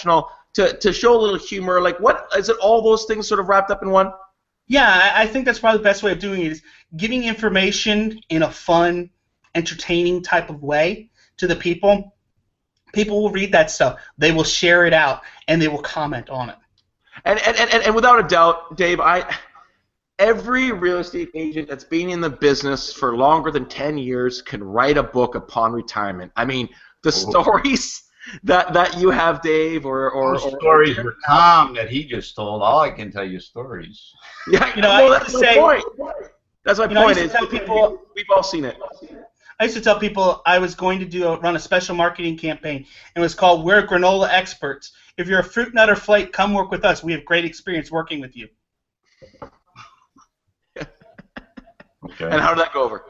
S2: to, to show a little humor? Like, what is it? All those things sort of wrapped up in one?
S4: Yeah, I, I think that's probably the best way of doing it is giving information in a fun, entertaining type of way to the people. People will read that stuff. They will share it out, and they will comment on it.
S2: And and, and, and without a doubt, Dave, I every real estate agent that's been in the business for longer than ten years can write a book upon retirement. I mean, the
S3: Oh.
S2: stories that that you have, Dave, or or,
S3: Those
S2: or
S3: stories were Tom that he just told. All I can tell you stories.
S2: Yeah,
S4: You know,
S2: well,
S4: I
S2: that's
S4: used to
S2: my
S4: say-
S2: point. That's my
S4: You know, I
S2: point.
S4: used to
S2: Is
S4: tell people-
S2: we've all seen it.
S4: I used to tell people I was going to do a, run a special marketing campaign, and it was called "We're Granola Experts." If you're a fruit nut or flake, come work with us. We have great experience working with you.
S3: Okay.
S2: And how did that go over?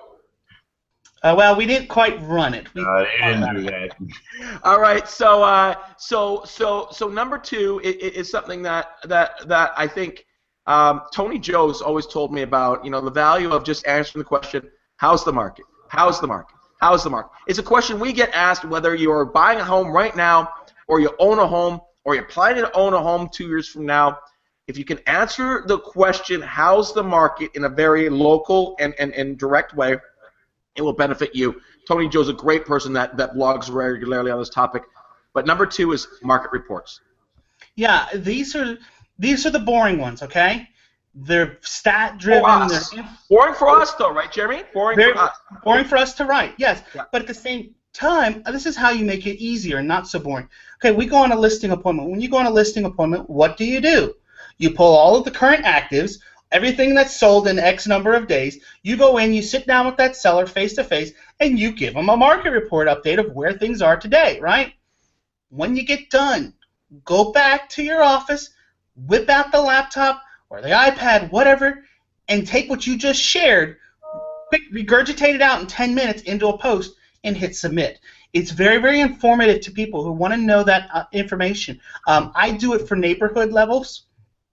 S4: Uh, well, we didn't quite run it. We,
S3: Uh, they didn't do that.
S2: All right, so uh, so so so number two is, is something that that that I think um, Tony Joe's always told me about. You know, the value of just answering the question, "How's the market? How's the market? How's the market?" It's a question we get asked whether you're buying a home right now, or you own a home, or you're planning to own a home two years from now. If you can answer the question, "How's the market?" in a very local and, and, and direct way, it will benefit you. Tony Joe's a great person that, that blogs regularly on this topic. But number two is market reports.
S4: yeah, these are these are the boring ones. Okay, they're stat driven.
S2: For us.
S4: They're
S2: Boring for us, though, right, Jeremy? Boring
S4: Very
S2: for us.
S4: boring for us to write, yes.
S2: Yeah.
S4: But at the same time, this is how you make it easier, not so boring. Okay, we go on a listing appointment. When you go on a listing appointment, what do you do? You pull all of the current actives, everything that's sold in X number of days. You go in, you sit down with that seller face to face, and you give them a market report update of where things are today, right? When you get done, go back to your office, whip out the laptop or the iPad, whatever, and take what you just shared, quick regurgitate it out in ten minutes into a post, and hit submit. It's very, very informative to people who want to know that uh, information. Um, I do it for neighborhood levels.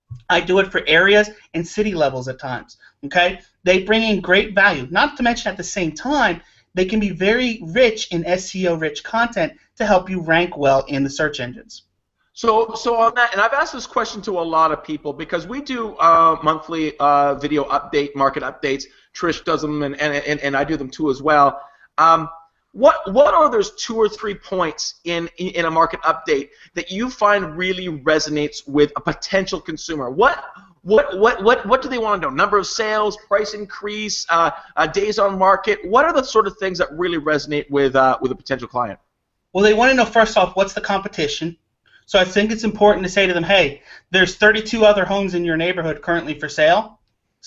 S4: I do it for areas and city levels at times. Okay, they bring in great value. Not to mention at the same time, they can be very rich in S E O-rich content to help you rank well in the search engines.
S2: So, so on that, and I've asked this question to a lot of people because we do uh, monthly uh, video update, market updates. Trish does them, and, and, and I do them too as well. Um, what what are those two or three points in, in a market update that you find really resonates with a potential consumer? What what what what what do they want to know? Number of sales, price increase, uh, uh, days on market. What are the sort of things that really resonate with uh, with a potential client?
S4: Well, they want to know first off, what's the competition? So I think it's important to say to them, hey, there's thirty-two other homes in your neighborhood currently for sale.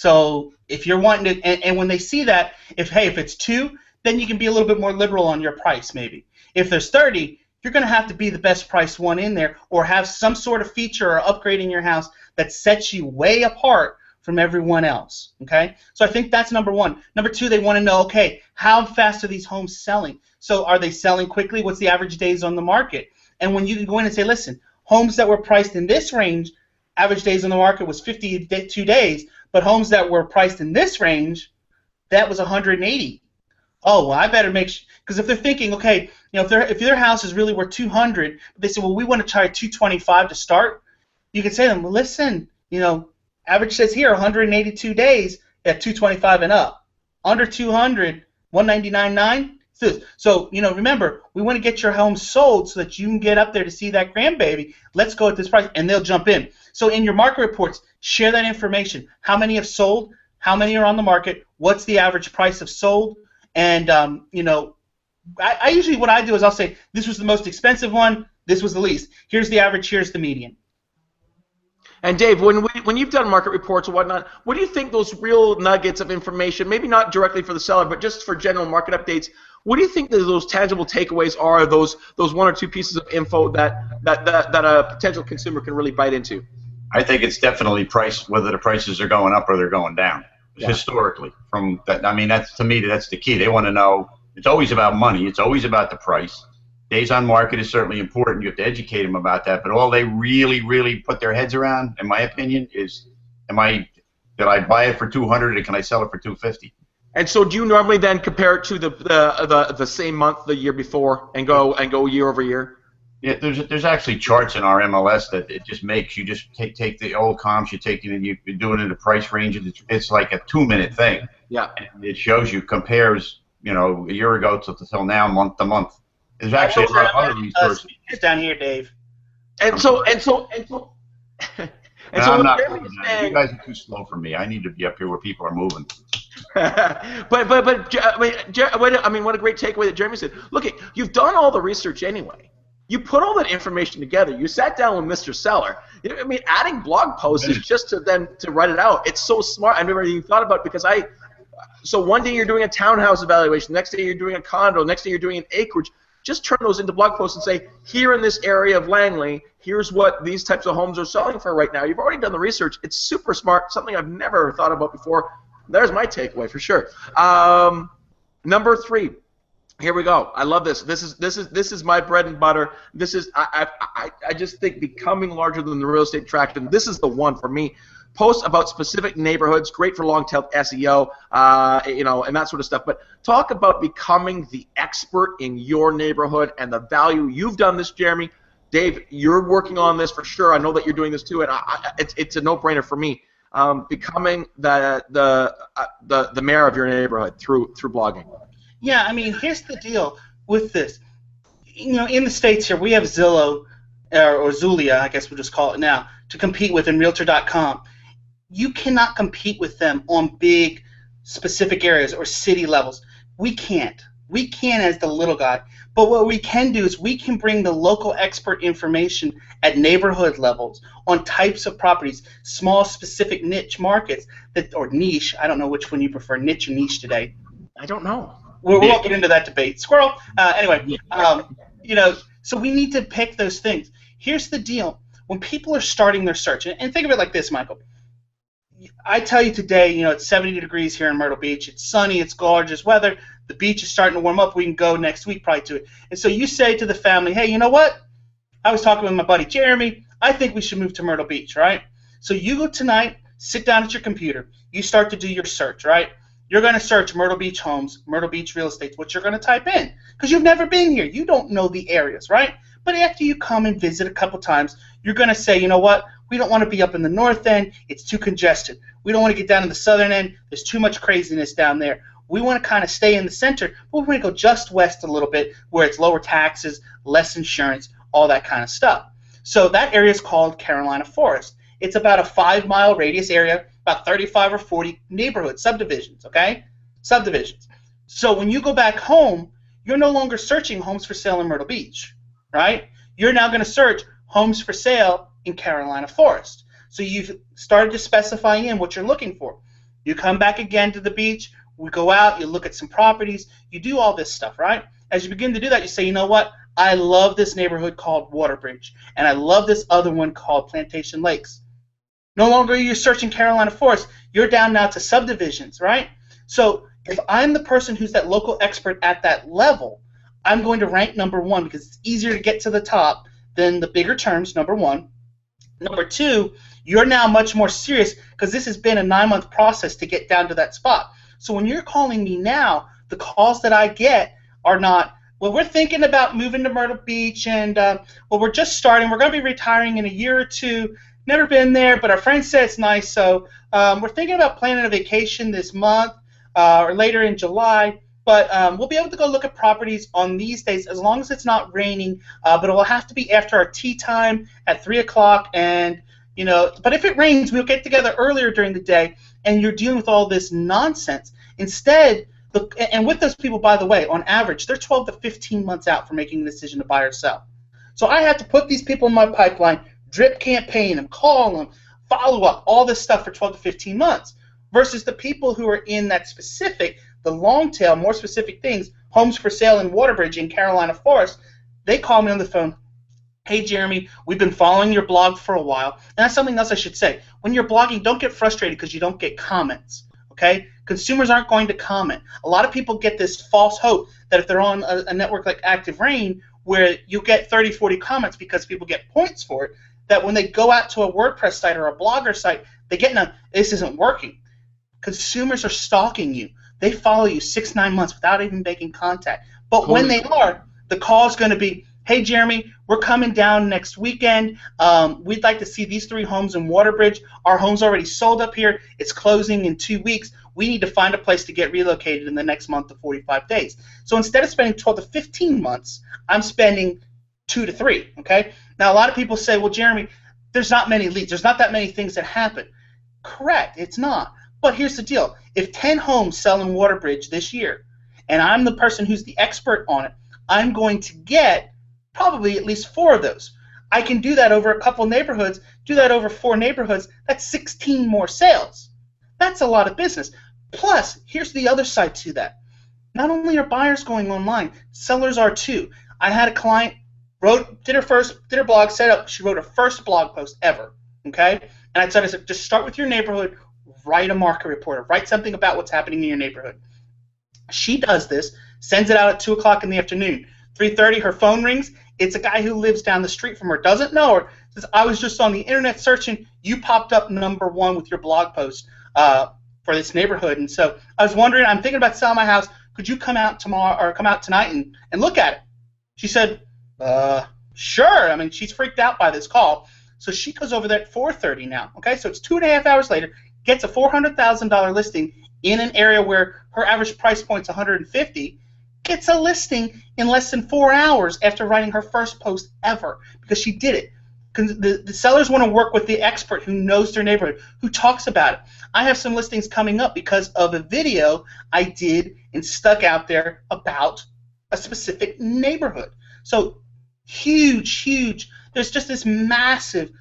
S4: So if you're wanting to, and, and when they see that, if hey, if it's two, then you can be a little bit more liberal on your price maybe. If there's thirty, you're going to have to be the best priced one in there or have some sort of feature or upgrade in your house that sets you way apart from everyone else, okay? So I think that's number one. Number two, they want to know, okay, how fast are these homes selling? So are they selling quickly? What's the average days on the market? And when you can go in and say, listen, homes that were priced in this range, average days on the market was fifty-two days, but homes that were priced in this range, that was one hundred eighty. Oh, well, I better make sure, because if they're thinking, okay, you know, if their if their house is really worth two hundred, but they say, well, we want to try two twenty-five to start, you can say to them, well, listen, you know, average says here one hundred eighty-two days at two twenty-five and up. Under two hundred, one ninety-nine nine. So, you know, remember, we want to get your home sold so that you can get up there to see that grandbaby. Let's go at this price, and they'll jump in. So in your market reports, share that information. How many have sold? How many are on the market? What's the average price of sold? And, um, you know, I, I usually what I do is I'll say, this was the most expensive one, this was the least. Here's the average, here's the median.
S2: And Dave, when we, when you've done market reports or whatnot, what do you think those real nuggets of information, maybe not directly for the seller, but just for general market updates, what do you think that those tangible takeaways are, those those one or two pieces of info that, that, that, that a potential consumer can really bite into?
S3: I think it's definitely price, whether the prices are going up or they're going down. Yeah. Historically, from that, I mean, that's to me, that's the key. They want to know. It's always about money. It's always about the price. Days on market is certainly important. You have to educate them about that. But all they really, really put their heads around, in my opinion, is, am I, did I buy it for two hundred and can I sell it for two fifty?
S2: And so, do you normally then compare it to the the the, the same month the year before and go and go year over year?
S3: Yeah, there's there's actually charts in our M L S that it just makes you just take take the old comps, you take it and you do it in the price range. It's, it's like a two minute thing.
S2: Yeah.
S3: And it shows you compares, you know, a year ago to till now, month to month. There's actually a lot of other resources.
S4: It's down here, Dave.
S2: And so and so and so. and
S3: and
S2: so
S3: I'm not,
S2: saying,
S3: you guys are too slow for me. I need to be up here where people are moving.
S2: but but but I mean, I mean, what a great takeaway that Jeremy said. Look, you've done all the research anyway. You put all that information together. You sat down with Mister Seller. I mean, adding blog posts is just to then to write it out. It's so smart. I've never even thought about it because I. So one day you're doing a townhouse evaluation. Next day you're doing a condo. Next day you're doing an acreage. Just turn those into blog posts and say, here in this area of Langley, here's what these types of homes are selling for right now. You've already done the research. It's super smart. Something I've never thought about before. There's my takeaway for sure. Um, number three. Here we go. I love this. This is this is this is my bread and butter. This is I I I just think becoming larger than the real estate attraction. This is the one for me. Posts about specific neighborhoods, great for long-tail S E O, uh, you know, and that sort of stuff. But talk about becoming the expert in your neighborhood and the value. You've done this, Jeremy. Dave, you're working on this for sure. I know that you're doing this too, and I, I, it's it's a no-brainer for me. Um, becoming the the uh, the the mayor of your neighborhood through through blogging.
S4: Yeah, I mean, here's the deal with this. You know, in the States here, we have Zillow, or, or Zulia, I guess we'll just call it now, to compete with in Realtor dot com. You cannot compete with them on big, specific areas or city levels. We can't. We can as the little guy. But what we can do is we can bring the local expert information at neighborhood levels on types of properties, small, specific niche markets, that or niche. I don't know which one you prefer, niche or niche today.
S2: I don't know.
S4: We won't get into that debate. Squirrel. Uh, anyway, um, you know, so we need to pick those things. Here's the deal. When people are starting their search, and think of it like this, Michael. I tell you today, you know, it's seventy degrees here in Myrtle Beach. It's sunny. It's gorgeous weather. The beach is starting to warm up. We can go next week probably to it. And so you say to the family, hey, you know what? I was talking with my buddy Jeremy. I think we should move to Myrtle Beach, right? So you go tonight, sit down at your computer. You start to do your search, right? You're going to search Myrtle Beach homes, Myrtle Beach real estate, what you're going to type in. Because you've never been here. You don't know the areas, right? But after you come and visit a couple times, you're going to say, you know what? We don't want to be up in the north end. It's too congested. We don't want to get down in the southern end. There's too much craziness down there. We want to kind of stay in the center, but we want to go just west a little bit where it's lower taxes, less insurance, all that kind of stuff. So that area is called Carolina Forest. It's about a five-mile radius area, about thirty-five or forty neighborhoods, subdivisions, okay? Subdivisions. So when you go back home, you're no longer searching homes for sale in Myrtle Beach, right? You're now going to search homes for sale in Carolina Forest. So you've started to specify in what you're looking for. You come back again to the beach, we go out, you look at some properties, you do all this stuff, right? As you begin to do that, you say, you know what? I love this neighborhood called Waterbridge, and I love this other one called Plantation Lakes. No longer are you searching Carolina Forest. You're down now to subdivisions, right? So if I'm the person who's that local expert at that level, I'm going to rank number one because it's easier to get to the top than the bigger terms, number one. Number two, you're now much more serious because this has been a nine-month process to get down to that spot. So when you're calling me now, the calls that I get are not, well, we're thinking about moving to Myrtle Beach, and, uh, well, we're just starting. We're going to be retiring in a year or two. Never been there, but our friends say it's nice, so um, we're thinking about planning a vacation this month uh, or later in July. But um, we'll be able to go look at properties on these days as long as it's not raining. Uh, but it will have to be after our tea time at three o'clock. And you know, but if it rains, we'll get together earlier during the day. And you're dealing with all this nonsense instead. The, and with those people, by the way, on average, they're twelve to fifteen months out for making a decision to buy or sell. So I have to put these people in my pipeline, drip campaign them, call them, follow up, all this stuff for twelve to fifteen months. Versus the people who are in that specific, the long tail, more specific things, homes for sale in Waterbridge in Carolina Forest, they call me on the phone. Hey, Jeremy, we've been following your blog for a while. And that's something else I should say. When you're blogging, don't get frustrated because you don't get comments, okay? Consumers aren't going to comment. A lot of people get this false hope that if they're on a, a network like Active Rain, where you get thirty, forty comments because people get points for it, that when they go out to a WordPress site or a Blogger site, they get, no, this isn't working. Consumers are stalking you. They follow you six, nine months without even making contact. But when they are, the call is going to be, hey, Jeremy, we're coming down next weekend. Um, we'd like to see these three homes in Waterbridge. Our home's already sold up here. It's closing in two weeks. We need to find a place to get relocated in the next month to forty-five days. So instead of spending twelve to fifteen months, I'm spending two to three, okay? Now, a lot of people say, well, Jeremy, there's not many leads. There's not that many things that happen. Correct, it's not. But here's the deal. If ten homes sell in Waterbridge this year, and I'm the person who's the expert on it, I'm going to get probably at least four of those. I can do that over a couple neighborhoods, do that over four neighborhoods. That's sixteen more sales. That's a lot of business. Plus, here's the other side to that. Not only are buyers going online, sellers are too. I had a client, wrote, did her first, did her blog, set up, she wrote her first blog post ever, okay? And I said, I said, just start with your neighborhood, write a market report, write something about what's happening in your neighborhood. She does this, sends it out at two o'clock in the afternoon. three thirty, her phone rings. It's a guy who lives down the street from her, doesn't know her, says, I was just on the internet searching. You popped up number one with your blog post uh, for this neighborhood. And so I was wondering, I'm thinking about selling my house. Could you come out tomorrow or come out tonight and, and look at it? She said, uh, sure. I mean, she's freaked out by this call. So she goes over there at four thirty now. Okay, so it's two and a half hours later, gets a four hundred thousand dollars listing in an area where her average price point's one hundred fifty, gets a listing in less than four hours after writing her first post ever because she did it. The, the sellers want to work with the expert who knows their neighborhood, who talks about it. I have some listings coming up because of a video I did and stuck out there about a specific neighborhood. So huge, huge, there's just this massive,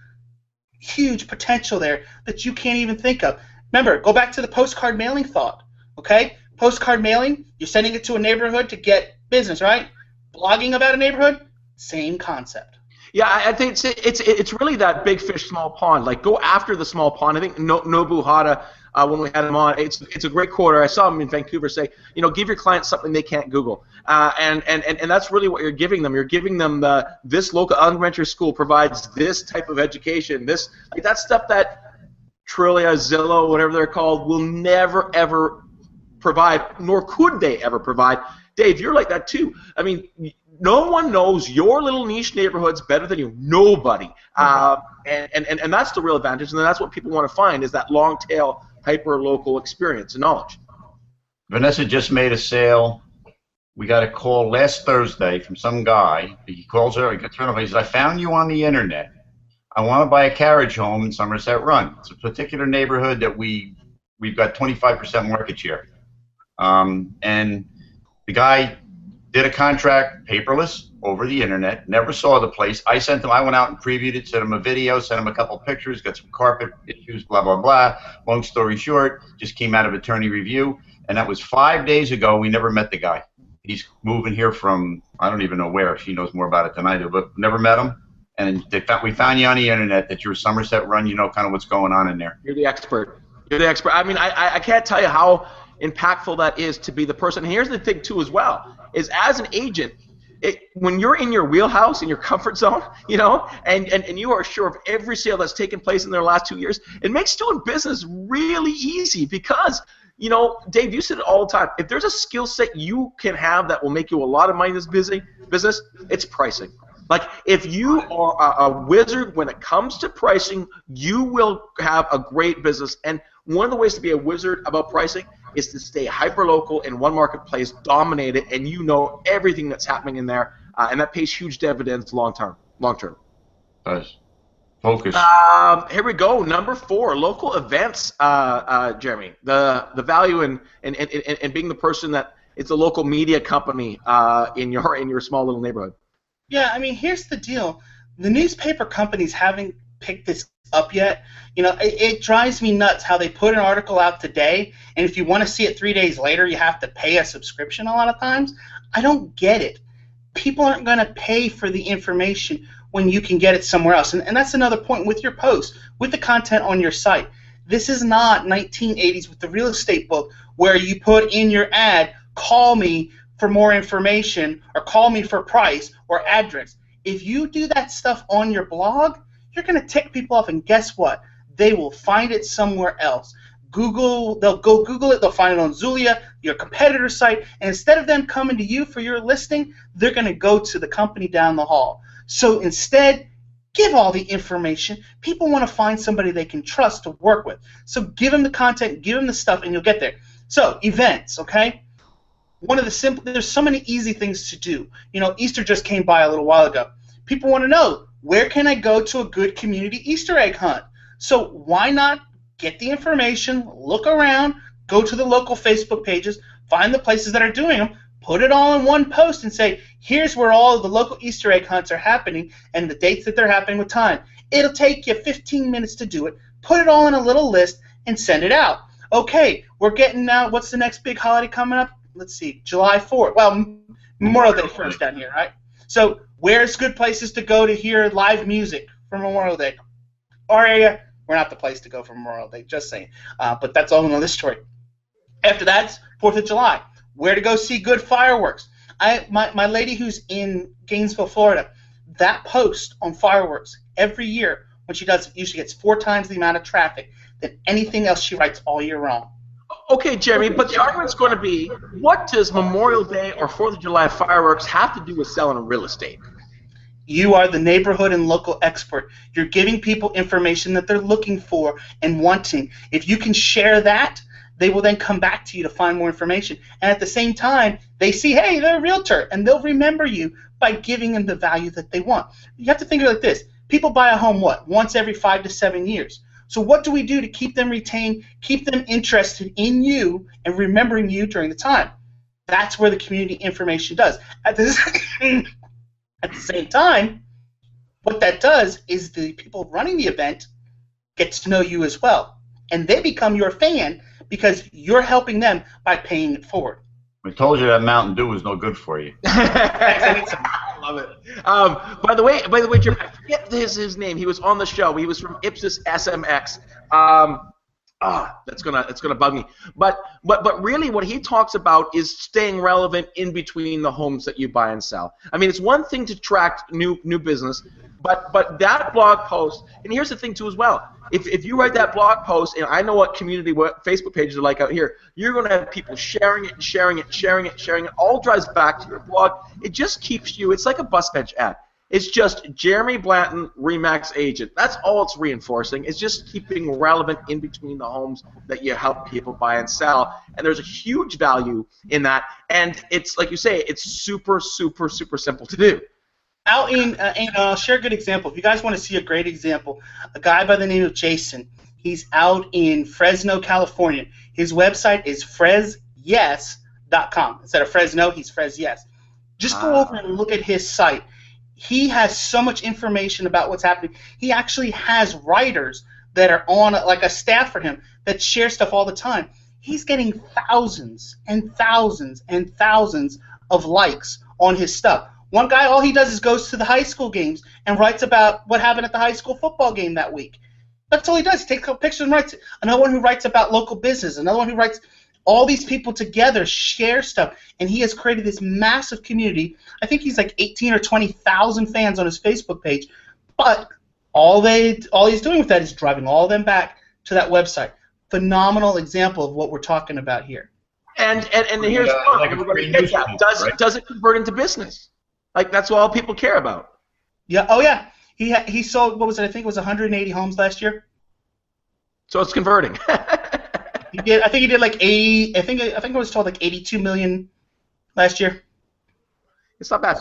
S4: huge potential there that you can't even think of. Remember, go back to the postcard mailing thought, okay? Postcard mailing, you're sending it to a neighborhood to get business, right? Blogging about a neighborhood, same concept.
S2: Yeah, I think it's it's it's really that big fish, small pond. Like, go after the small pond. I think no, Nobu Hata, uh, when we had him on, it's it's a great quote. I saw him in Vancouver say, you know, give your clients something they can't Google, uh, and, and and and that's really what you're giving them. You're giving them the this local elementary school provides this type of education. This like that stuff that Trillia, Zillow, whatever they're called, will never ever provide, nor could they ever provide. Dave, you're like that too. I mean, no one knows your little niche neighborhoods better than you. Nobody. Mm-hmm. uh, and, and, and that's the real advantage, and that's what people want to find is that long tail, hyper-local experience and knowledge.
S3: Vanessa just made a sale. We got a call last Thursday from some guy. He calls her, he gets her, he says, I found you on the internet. I want to buy a carriage home in Somerset Run. It's a particular neighborhood that we, we've got twenty-five percent market share. Um, and the guy did a contract paperless over the internet, never saw the place. I sent him, I went out and previewed it, sent him a video, sent him a couple pictures, got some carpet issues, blah, blah, blah. Long story short, just came out of attorney review, and that was five days ago. We never met the guy. He's moving here from, I don't even know where. She knows more about it than I do, but never met him. And they found, we found you on the internet that you're Somerset Run, you know kind of what's going on in there.
S2: You're the expert. You're the expert. I mean, I, I can't tell you how impactful that is to be the person. And here's the thing, too, as well, is as an agent, it, when you're in your wheelhouse, in your comfort zone, you know, and, and, and you are sure of every sale that's taken place in their last two years, it makes doing business really easy because, you know, Dave, you said it all the time. If there's a skill set you can have that will make you a lot of money in this busy business, it's pricing. Like, if you are a, a wizard when it comes to pricing, you will have a great business. And one of the ways to be a wizard about pricing is to stay hyper-local in one marketplace, dominate it, and you know everything that's happening in there, uh, and that pays huge dividends long-term. Long-term.
S3: Does. Focus.
S2: Um, here we go. Number four, local events, uh, uh, Jeremy. The the value in, in, in, in, in being the person that it's a local media company uh, in your in your small little neighborhood.
S4: Yeah, I mean, here's the deal. The newspaper companies haven't picked this up yet. You know, it, it drives me nuts how they put an article out today, and if you want to see it three days later, you have to pay a subscription a lot of times. I don't get it. People aren't going to pay for the information when you can get it somewhere else. And, and that's another point with your post, with the content on your site. This is not nineteen eighties with the real estate book where you put in your ad, call me for more information, or call me for price or address. If you do that stuff on your blog, you're going to tick people off, and guess what? They will find it somewhere else. Google, they'll go Google it, they'll find it on Zulia, your competitor site, and instead of them coming to you for your listing, they're going to go to the company down the hall. So instead, give all the information. People want to find somebody they can trust to work with. So give them the content, give them the stuff, and you'll get there. So events, okay? One of the simple, there's so many easy things to do. You know, Easter just came by a little while ago. People want to know, where can I go to a good community Easter egg hunt? So why not get the information, look around, go to the local Facebook pages, find the places that are doing them, put it all in one post and say, here's where all of the local Easter egg hunts are happening and the dates that they're happening with time. It'll take you fifteen minutes to do it. Put it all in a little list and send it out. Okay, we're getting now, what's the next big holiday coming up? Let's see, July fourth. Well, Memorial Day first down here, right? So where's good places to go to hear live music for Memorial Day? Our area, we're not the place to go for Memorial Day, just saying. Uh, but that's all another story. After that, fourth of July. Where to go see good fireworks. I my, my lady who's in Gainesville, Florida, that post on fireworks every year when she does it usually gets four times the amount of traffic than anything else she writes all year round.
S2: Okay, Jeremy, but the argument's going to be, what does Memorial Day or fourth of July fireworks have to do with selling real estate?
S4: You are the neighborhood and local expert. You're giving people information that they're looking for and wanting. If you can share that, they will then come back to you to find more information. And at the same time, they see, hey, they're a realtor, and they'll remember you by giving them the value that they want. You have to think of it like this. People buy a home, what, once every five to seven years. So what do we do to keep them retained, keep them interested in you and remembering you during the time? That's where the community information does. At the, at the same time, what that does is the people running the event gets to know you as well. And they become your fan because you're helping them by paying it forward.
S3: I told you that Mountain Dew was no good for you.
S2: I love it. Um, by the way, by the way, Jeremy, I forget his his name. He was on the show. He was from Ipsos S M X. Um, ah, that's gonna that's gonna bug me. But but but really, what he talks about is staying relevant in between the homes that you buy and sell. I mean, it's one thing to attract new new business, but but that blog post. And here's the thing too as well. If, if you write that blog post, and I know what community, what Facebook pages are like out here, you're going to have people sharing it, sharing it, sharing it, sharing it. All drives back to your blog. It just keeps you. It's like a bus bench ad. It's just Jeremy Blanton, RE/MAX agent. That's all it's reinforcing. It's just keeping relevant in between the homes that you help people buy and sell. And there's a huge value in that. And it's like you say, it's super, super, super simple to do.
S4: Out in, uh, and I'll share a good example. If you guys want to see a great example, a guy by the name of Jason, he's out in Fresno, California. His website is Frez Yes dot com. Instead of Fresno, he's Frez Yes. Just go over and look at his site. He has so much information about what's happening. He actually has writers that are on, like a staff for him, that share stuff all the time. He's getting thousands and thousands and thousands of likes on his stuff. One guy, all he does is goes to the high school games and writes about what happened at the high school football game that week. That's all he does. He takes a couple pictures and writes it. Another one who writes about local business. Another one who writes. All these people together share stuff, and he has created this massive community. I think he's like eighteen or twenty thousand fans on his Facebook page, but all they, all he's doing with that is driving all of them back to that website. Phenomenal example of what we're talking about here.
S2: And and, and here's
S3: uh,
S2: fun.
S3: like
S2: Everybody gets that. Does
S3: right?
S2: does it convert into business? Like, that's all people care about.
S4: Yeah. Oh yeah. He ha he sold, what was it? I think it was one hundred eighty homes last year.
S2: So it's converting.
S4: He did. I think he did like eighty. I think. I think I was told like eighty-two million last year.
S2: It's not bad.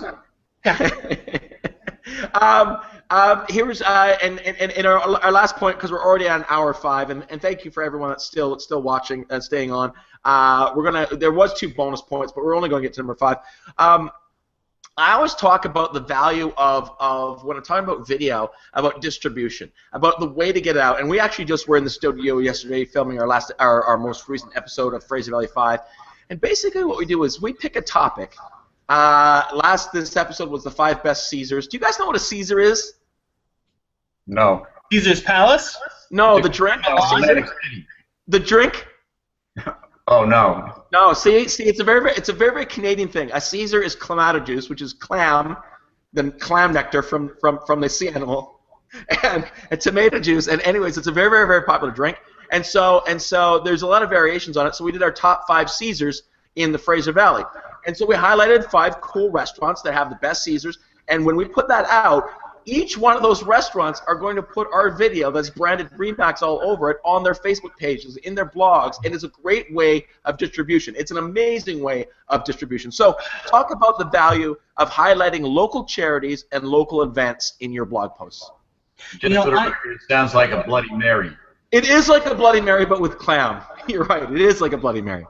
S4: Yeah.
S2: um, um, here's uh, and and, and our, our last point, because we're already on hour five, and, and thank you for everyone that's still still watching and staying on. Uh, we're gonna. There was two bonus points, but we're only going to get to number five. Um, I always talk about the value of, of when I'm talking about video, about distribution, about the way to get it out. And we actually just were in the studio yesterday filming our last, our, our most recent episode of Fraser Valley five. And basically what we do is we pick a topic. Uh, last this episode was the five best Caesars. Do you guys know what a Caesar is?
S3: No.
S4: Caesar's Palace?
S2: No, the drink.
S3: Oh,
S2: The drink.
S3: Oh no.
S2: No, see, see, it's a very, very, it's a very, very Canadian thing. A Caesar is clamato juice, which is clam, then clam nectar from from from the sea animal, and a tomato juice. And anyways, it's a very, very, very popular drink. And so and so there's a lot of variations on it. So we did our top five Caesars in the Fraser Valley. And so we highlighted five cool restaurants that have the best Caesars. And when we put that out, each one of those restaurants are going to put our video that's branded Greenbacks all over it on their Facebook pages, in their blogs. It is a great way of distribution. It's an amazing way of distribution. So talk about the value of highlighting local charities and local events in your blog posts.
S3: Just
S4: You know,
S3: for the
S4: I-
S3: record, it sounds like a Bloody Mary.
S2: It is like a Bloody Mary, but with clown. You're right. It is like a Bloody Mary.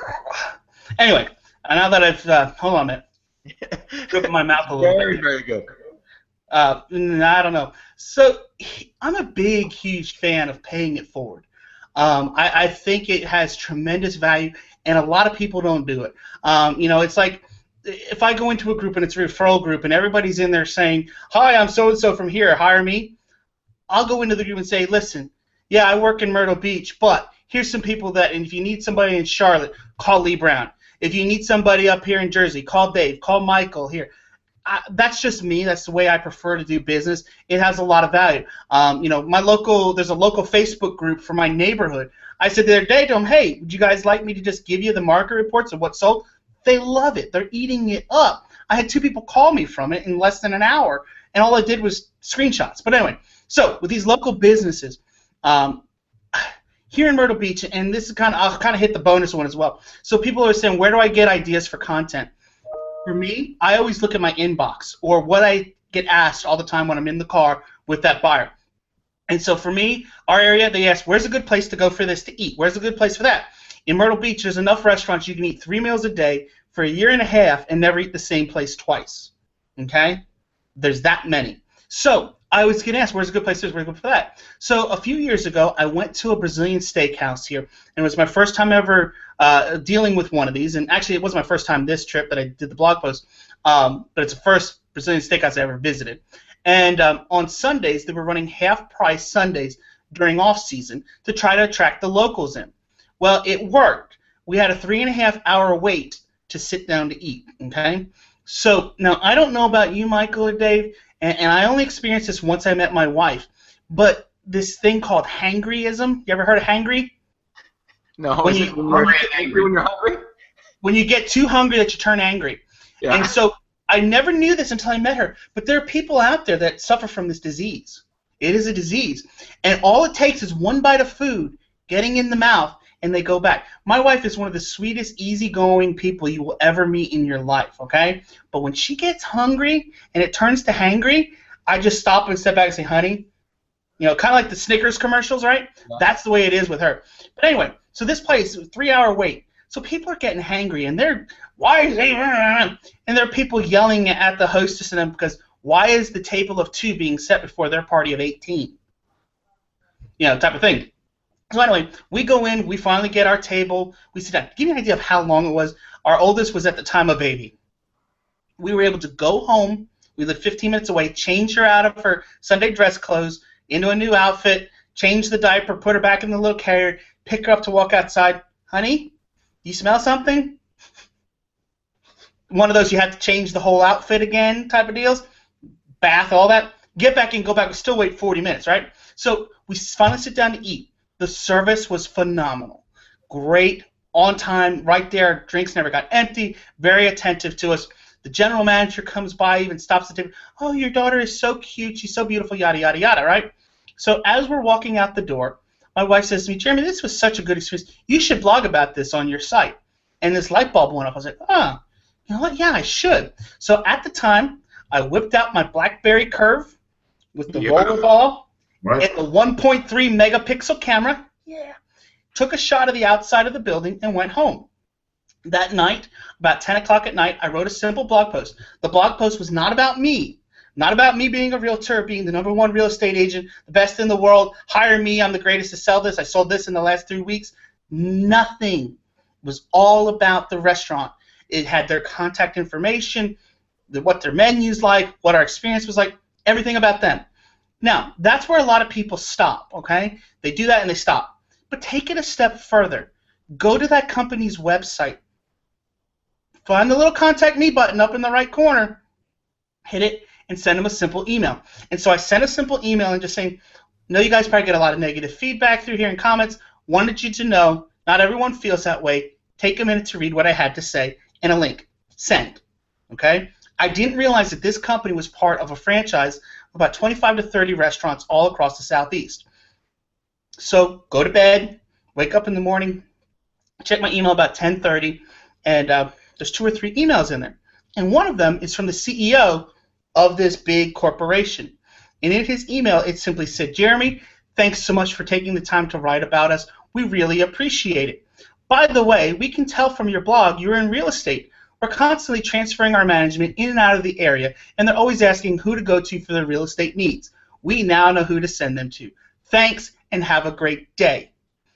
S4: Anyway, now that I've uh, hold on a minute, open my mouth a little
S2: Very,
S4: bit.
S2: very good.
S4: Uh, I don't know. So I'm a big, huge fan of paying it forward. Um, I, I think it has tremendous value, and a lot of people don't do it. Um, you know, it's like if I go into a group and it's a referral group and everybody's in there saying, "Hi, I'm so-and-so from here, hire me," I'll go into the group and say, "Listen, yeah, I work in Myrtle Beach, but here's some people that, and if you need somebody in Charlotte, call Lee Brown. If you need somebody up here in Jersey, call Dave, call Michael here." I, that's just me. That's the way I prefer to do business. It has a lot of value. Um, you know, my local, there's a local Facebook group for my neighborhood. I said the other day to them, "Hey, would you guys like me to just give you the market reports of what sold?" They love it. They're eating it up. I had two people call me from it in less than an hour, and all I did was screenshots. But anyway, so with these local businesses, um, here in Myrtle Beach, and this is kind of, I'll kind of hit the bonus one as well. So people are saying, where do I get ideas for content? For me, I always look at my inbox or what I get asked all the time when I'm in the car with that buyer. And so for me, our area, they ask, where's a good place to go for this to eat? Where's a good place for that? In Myrtle Beach, there's enough restaurants you can eat three meals a day for a year and a half and never eat the same place twice. Okay? There's that many. So I always get asked, where's a good place for this, where's a good place for that? So a few years ago, I went to a Brazilian steakhouse here, and it was my first time ever uh, dealing with one of these. And actually, it wasn't my first time this trip that I did the blog post, um, but it's the first Brazilian steakhouse I ever visited. And um, on Sundays, they were running half-price Sundays during off-season to try to attract the locals in. Well, it worked. We had a three-and-a-half-hour wait to sit down to eat, okay? So now, I don't know about you, Michael or Dave, and, and I only experienced this once I met my wife, but this thing called hangryism, you ever heard of hangry?
S2: No,
S4: When
S2: is
S4: you-
S2: it when you're angry when you're hungry?
S4: When you get too hungry that you turn angry.
S2: Yeah.
S4: And so I never knew this until I met her, but there are people out there that suffer from this disease. It is a disease. And all it takes is one bite of food getting in the mouth, and they go back. My wife is one of the sweetest, easygoing people you will ever meet in your life, okay? But when she gets hungry and it turns to hangry, I just stop and step back and say, "Honey," you know, kind of like the Snickers commercials, right?
S2: Yeah.
S4: That's the way it is with her. But anyway, so this place, three-hour wait. So people are getting hangry, and they're, why is they, and there are people yelling at the hostess and them because why is the table of two being set before their party of eighteen? You know, type of thing. So anyway, we go in, we finally get our table, we sit down. To give you an idea of how long it was, our oldest was at the time a baby. We were able to go home, we lived fifteen minutes away, change her out of her Sunday dress clothes into a new outfit, change the diaper, put her back in the little carrier, pick her up to walk outside. "Honey, you smell something?" One of those you have to change the whole outfit again type of deals. Bath, all that. Get back in, go back, we still wait forty minutes, right? So we finally sit down to eat. The service was phenomenal. Great, on time, right there. Drinks never got empty. Very attentive to us. The general manager comes by, even stops the table. "Oh, your daughter is so cute. She's so beautiful, yada, yada, yada," right? So as we're walking out the door, my wife says to me, "Jeremy, this was such a good experience. You should blog about this on your site." And this light bulb went off. I was like, oh, you know what? Yeah, I should. So at the time, I whipped out my BlackBerry Curve with the
S2: Yeah.
S4: rollerball
S3: Right.
S4: and the one point three megapixel camera. Yeah. Took a shot of the outside of the building and went home. That night, about ten o'clock at night, I wrote a simple blog post. The blog post was not about me. Not about me being a realtor, being the number one real estate agent, the best in the world, hire me, I'm the greatest to sell this, I sold this in the last three weeks. Nothing. It was all about the restaurant. It had their contact information, the, what their menu's like, what our experience was like, everything about them. Now, that's where a lot of people stop, okay? They do that and they stop. But take it a step further. Go to that company's website. Find the little contact me button up in the right corner. Hit it and send them a simple email. And so I sent a simple email and just saying, "No, you guys probably get a lot of negative feedback through here in comments. Wanted you to know not everyone feels that way. Take a minute to read what I had to say, and a link. Send. Okay? I didn't realize that this company was part of a franchise of about twenty-five to thirty restaurants all across the Southeast. So go to bed, wake up in the morning, check my email about ten thirty, and uh, there's two or three emails in there. And one of them is from the C E O of this big corporation. And in his email, it simply said, Jeremy, thanks so much for taking the time to write about us. We really appreciate it. By the way, we can tell from your blog you're in real estate. We're constantly transferring our management in and out of the area, and they're always asking who to go to for their real estate needs. We now know who to send them to. Thanks, and have a great day.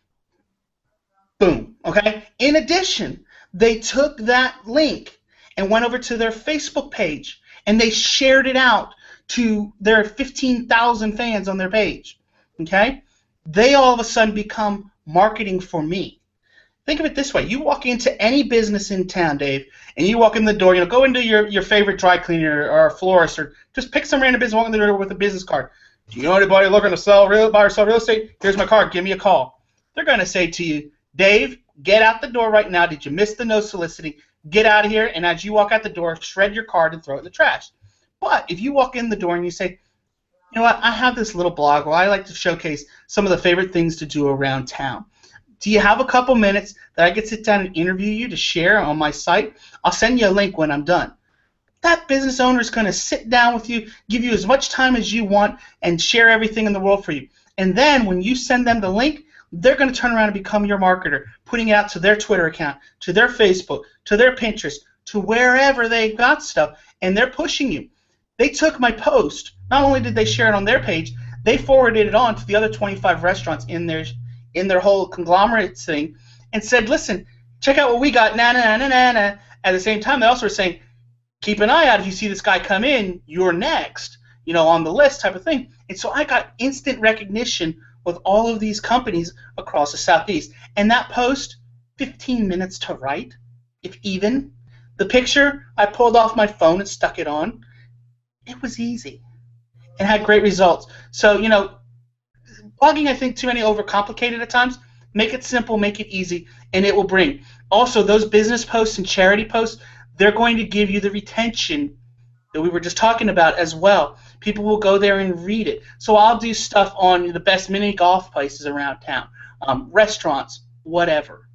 S4: Boom. Okay? In addition, they took that link and went over to their Facebook page, and they shared it out to their fifteen thousand fans on their page. Okay? They all of a sudden become marketing for me. Think of it this way. You walk into any business in town, Dave, and you walk in the door, you know, go into your, your favorite dry cleaner or a florist, or just pick some random business, walk in the door with a business card. Do you know anybody looking to sell real, buy or sell real estate? Here's my card. Give me a call. They're going to say to you, Dave, get out the door right now. Did you miss the no soliciting? Get out of here, and as you walk out the door, shred your card and throw it in the trash. But if you walk in the door and you say, you know what, I have this little blog where I like to showcase some of the favorite things to do around town. Do you have a couple minutes that I could sit down and interview you to share on my site? I'll send you a link when I'm done. That business owner is going to sit down with you, give you as much time as you want, and share everything in the world for you. And then when you send them the link, they're going to turn around and become your marketer, putting it out to their Twitter account, to their Facebook, to their Pinterest, to wherever they've got stuff, and they're pushing you. They took my post. Not only did they share it on their page, they forwarded it on to the other twenty-five restaurants in their in their whole conglomerate thing, and said, listen, check out what we got, na na na na na. At the same time, they also were saying, keep an eye out if you see this guy come in, you're next, you know, on the list type of thing. And so I got instant recognition with all of these companies across the Southeast. And that post, fifteen minutes to write, if even. The picture, I pulled off my phone and stuck it on. It was easy and had great results. So, you know, blogging, I think, too many overcomplicated at times. Make it simple, make it easy, and it will bring. Also, those business posts and charity posts, they're going to give you the retention that we were just talking about as well. People will go there and read it. So I'll do stuff on the best mini golf places around town, um, restaurants, whatever.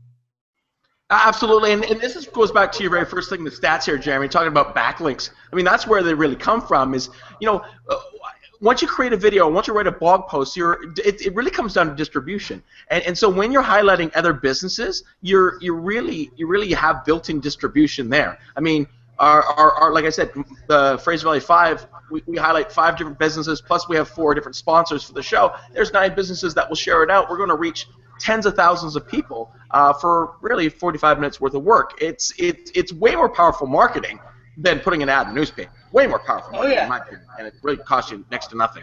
S2: Absolutely, and, and this is, goes back to your very first thing, the stats here, Jeremy, talking about backlinks. I mean, that's where they really come from is, you know, uh, once you create a video, once you write a blog post, you're, it, it really comes down to distribution. And, and so when you're highlighting other businesses, you're, you're really, you really have built-in distribution there. I mean, our, our, our like I said, the Fraser Valley Five, we, we highlight five different businesses, plus we have four different sponsors for the show. There's nine businesses that will share it out. We're going to reach tens of thousands of people uh, for really forty-five minutes worth of work. It's, it, it's way more powerful marketing than putting an ad in the newspaper. Way more powerful marketing, oh, yeah. in my opinion, and it really costs you next to nothing.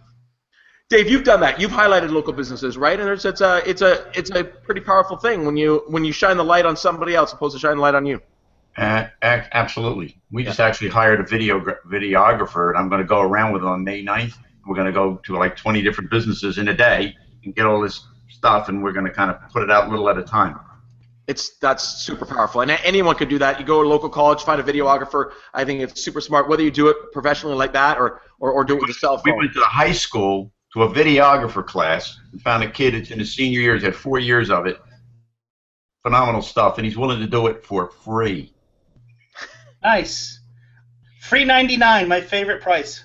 S2: Dave, you've done that. You've highlighted local businesses, right? And it's, it's a it's a it's a pretty powerful thing when you when you shine the light on somebody else opposed to shining the light on you.
S3: Uh, absolutely. We yeah. just actually hired a video videographer, and I'm going to go around with him on May ninth. We're going to go to like twenty different businesses in a day and get all this stuff, and we're going to kind of put it out little at a time.
S2: It's that's super powerful, and anyone could do that. You go to a local college, find a videographer. I think it's super smart, whether you do it professionally like that or or, or do it with a cell phone.
S3: We went to the high school to a videographer class and found a kid that's in his senior year. He's had four years of it. Phenomenal stuff, and he's willing to do it for free.
S4: Nice. Free ninety-nine, my favorite price.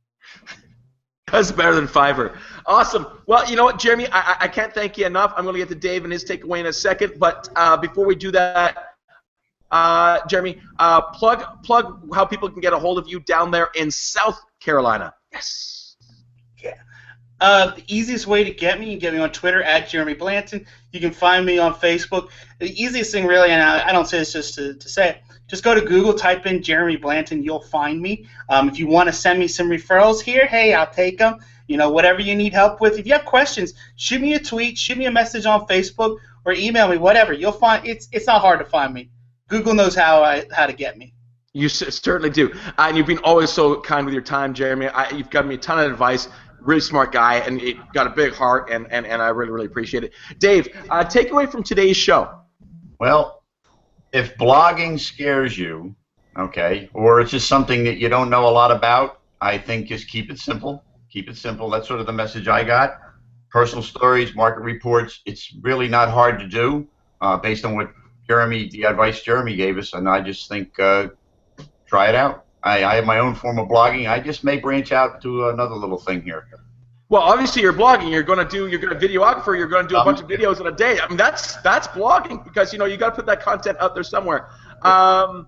S2: That's better than Fiverr. Awesome. Well, you know what, Jeremy, I, I can't thank you enough. I'm going to get to Dave and his takeaway in a second, but uh, before we do that, uh, Jeremy, uh, plug plug how people can get a hold of you down there in South Carolina. Yes.
S4: Yeah. Uh, the easiest way to get me, you can get me on Twitter at Jeremy Blanton. You can find me on Facebook. The easiest thing, really, and I, I don't say this just to, to say it, just go to Google, type in Jeremy Blanton, you'll find me. Um, if you want to send me some referrals here, hey, I'll take them. You know, whatever you need help with. If you have questions, shoot me a tweet, shoot me a message on Facebook, or email me, whatever. You'll find it's it's not hard to find me. Google knows how I how to get me.
S2: You certainly do, uh, and you've been always so kind with your time, Jeremy. I, you've given me a ton of advice. really smart guy, and he got a big heart, and, and, and I really, really appreciate it. Dave, uh, takeaway from today's show.
S3: Well, if blogging scares you, okay, or it's just something that you don't know a lot about, I think just keep it simple. Keep it simple. That's sort of the message I got. Personal stories, market reports, it's really not hard to do uh, based on what Jeremy, the advice Jeremy gave us, and I just think uh, try it out. I, I have my own form of blogging. I just may branch out to another little thing here.
S2: Well, obviously you're blogging. You're going to do. You're going to videographer. You're going to do a um, bunch of videos in a day. I mean, that's that's blogging because you know you got to put that content out there somewhere. Um,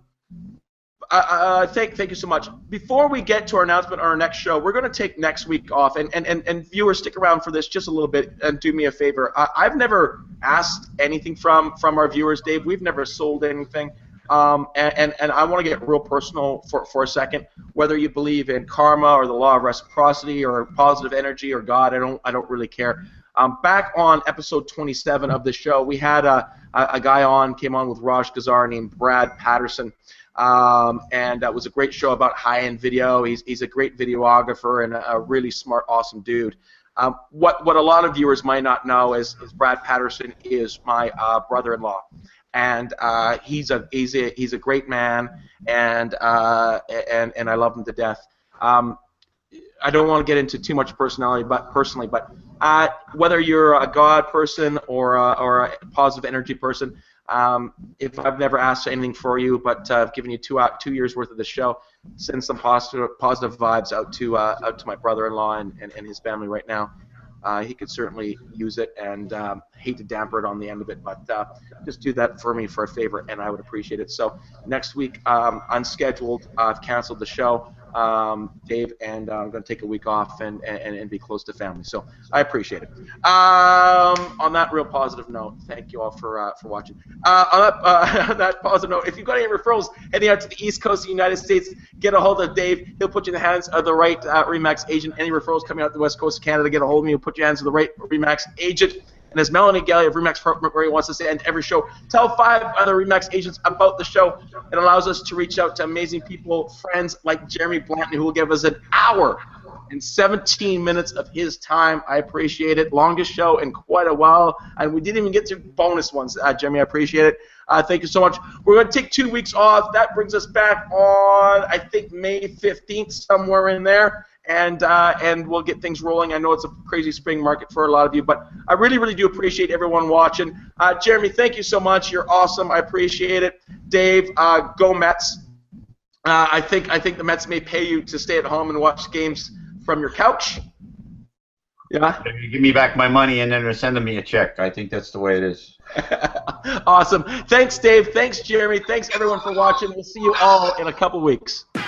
S2: uh, thank thank you so much. Before we get to our announcement on our next show, we're going to take next week off. And and, and, and viewers, stick around for this just a little bit and do me a favor. I, I've never asked anything from from our viewers, Dave. We've never sold anything. Um, and, and, and I want to get real personal for, for a second. Whether you believe in karma or the law of reciprocity or positive energy or God, I don't I don't really care. Um, back on episode twenty-seven of the show, we had a, a, a guy on, came on with Raj Gazar named Brad Patterson. Um, and that was a great show about high-end video. He's, he's a great videographer and a, a really smart, awesome dude. Um, what, what a lot of viewers might not know is, is Brad Patterson is my uh, brother-in-law. And uh, he's a he's a he's a great man, and uh, and and I love him to death. Um, I don't want to get into too much personality, but personally, but uh, whether you're a God person or a, or a positive energy person, um, if I've never asked anything for you, but uh, I've given you two out two years worth of the show, send some positive positive vibes out to uh, out to my brother-in-law and, and, and his family right now. Uh, he could certainly use it, and um, hate to damper it on the end of it, but uh, just do that for me for a favor, and I would appreciate it. So next week, um, unscheduled, uh, I've canceled the show, um, Dave, and uh, I'm going to take a week off and, and, and be close to family. So I appreciate it. Um, on that real positive note, thank you all for uh, for watching. Uh, on, that, uh, on that positive note, if you've got any referrals heading out to the East Coast of the United States, get a hold of Dave. He'll put you in the hands of the right uh, RE/MAX agent. Any referrals coming out the West Coast of Canada, get a hold of me. We'll put you in the hands of the right RE/MAX agent. And as Melanie Galli of RE/MAX Murray wants to say in every show, tell five other RE/MAX agents about the show. It allows us to reach out to amazing people, friends like Jeremy Blanton, who will give us an hour and seventeen minutes of his time. I appreciate it. Longest show in quite a while, and we didn't even get to bonus ones. Uh, Jeremy, I appreciate it. Uh, thank you so much. We're going to take two weeks off. That brings us back on, I think, May fifteenth, somewhere in there. And uh, and we'll get things rolling. I know it's a crazy spring market for a lot of you, but I really, really do appreciate everyone watching. Uh, Jeremy, thank you so much. You're awesome. I appreciate it. Dave, uh, go Mets. Uh, I think I think the Mets may pay you to stay at home and watch games from your couch. Yeah.
S3: Give me back my money and then they're sending me a check. I think that's the way it is.
S2: Awesome. Thanks, Dave. Thanks, Jeremy. Thanks, everyone, for watching. We'll see you all in a couple weeks.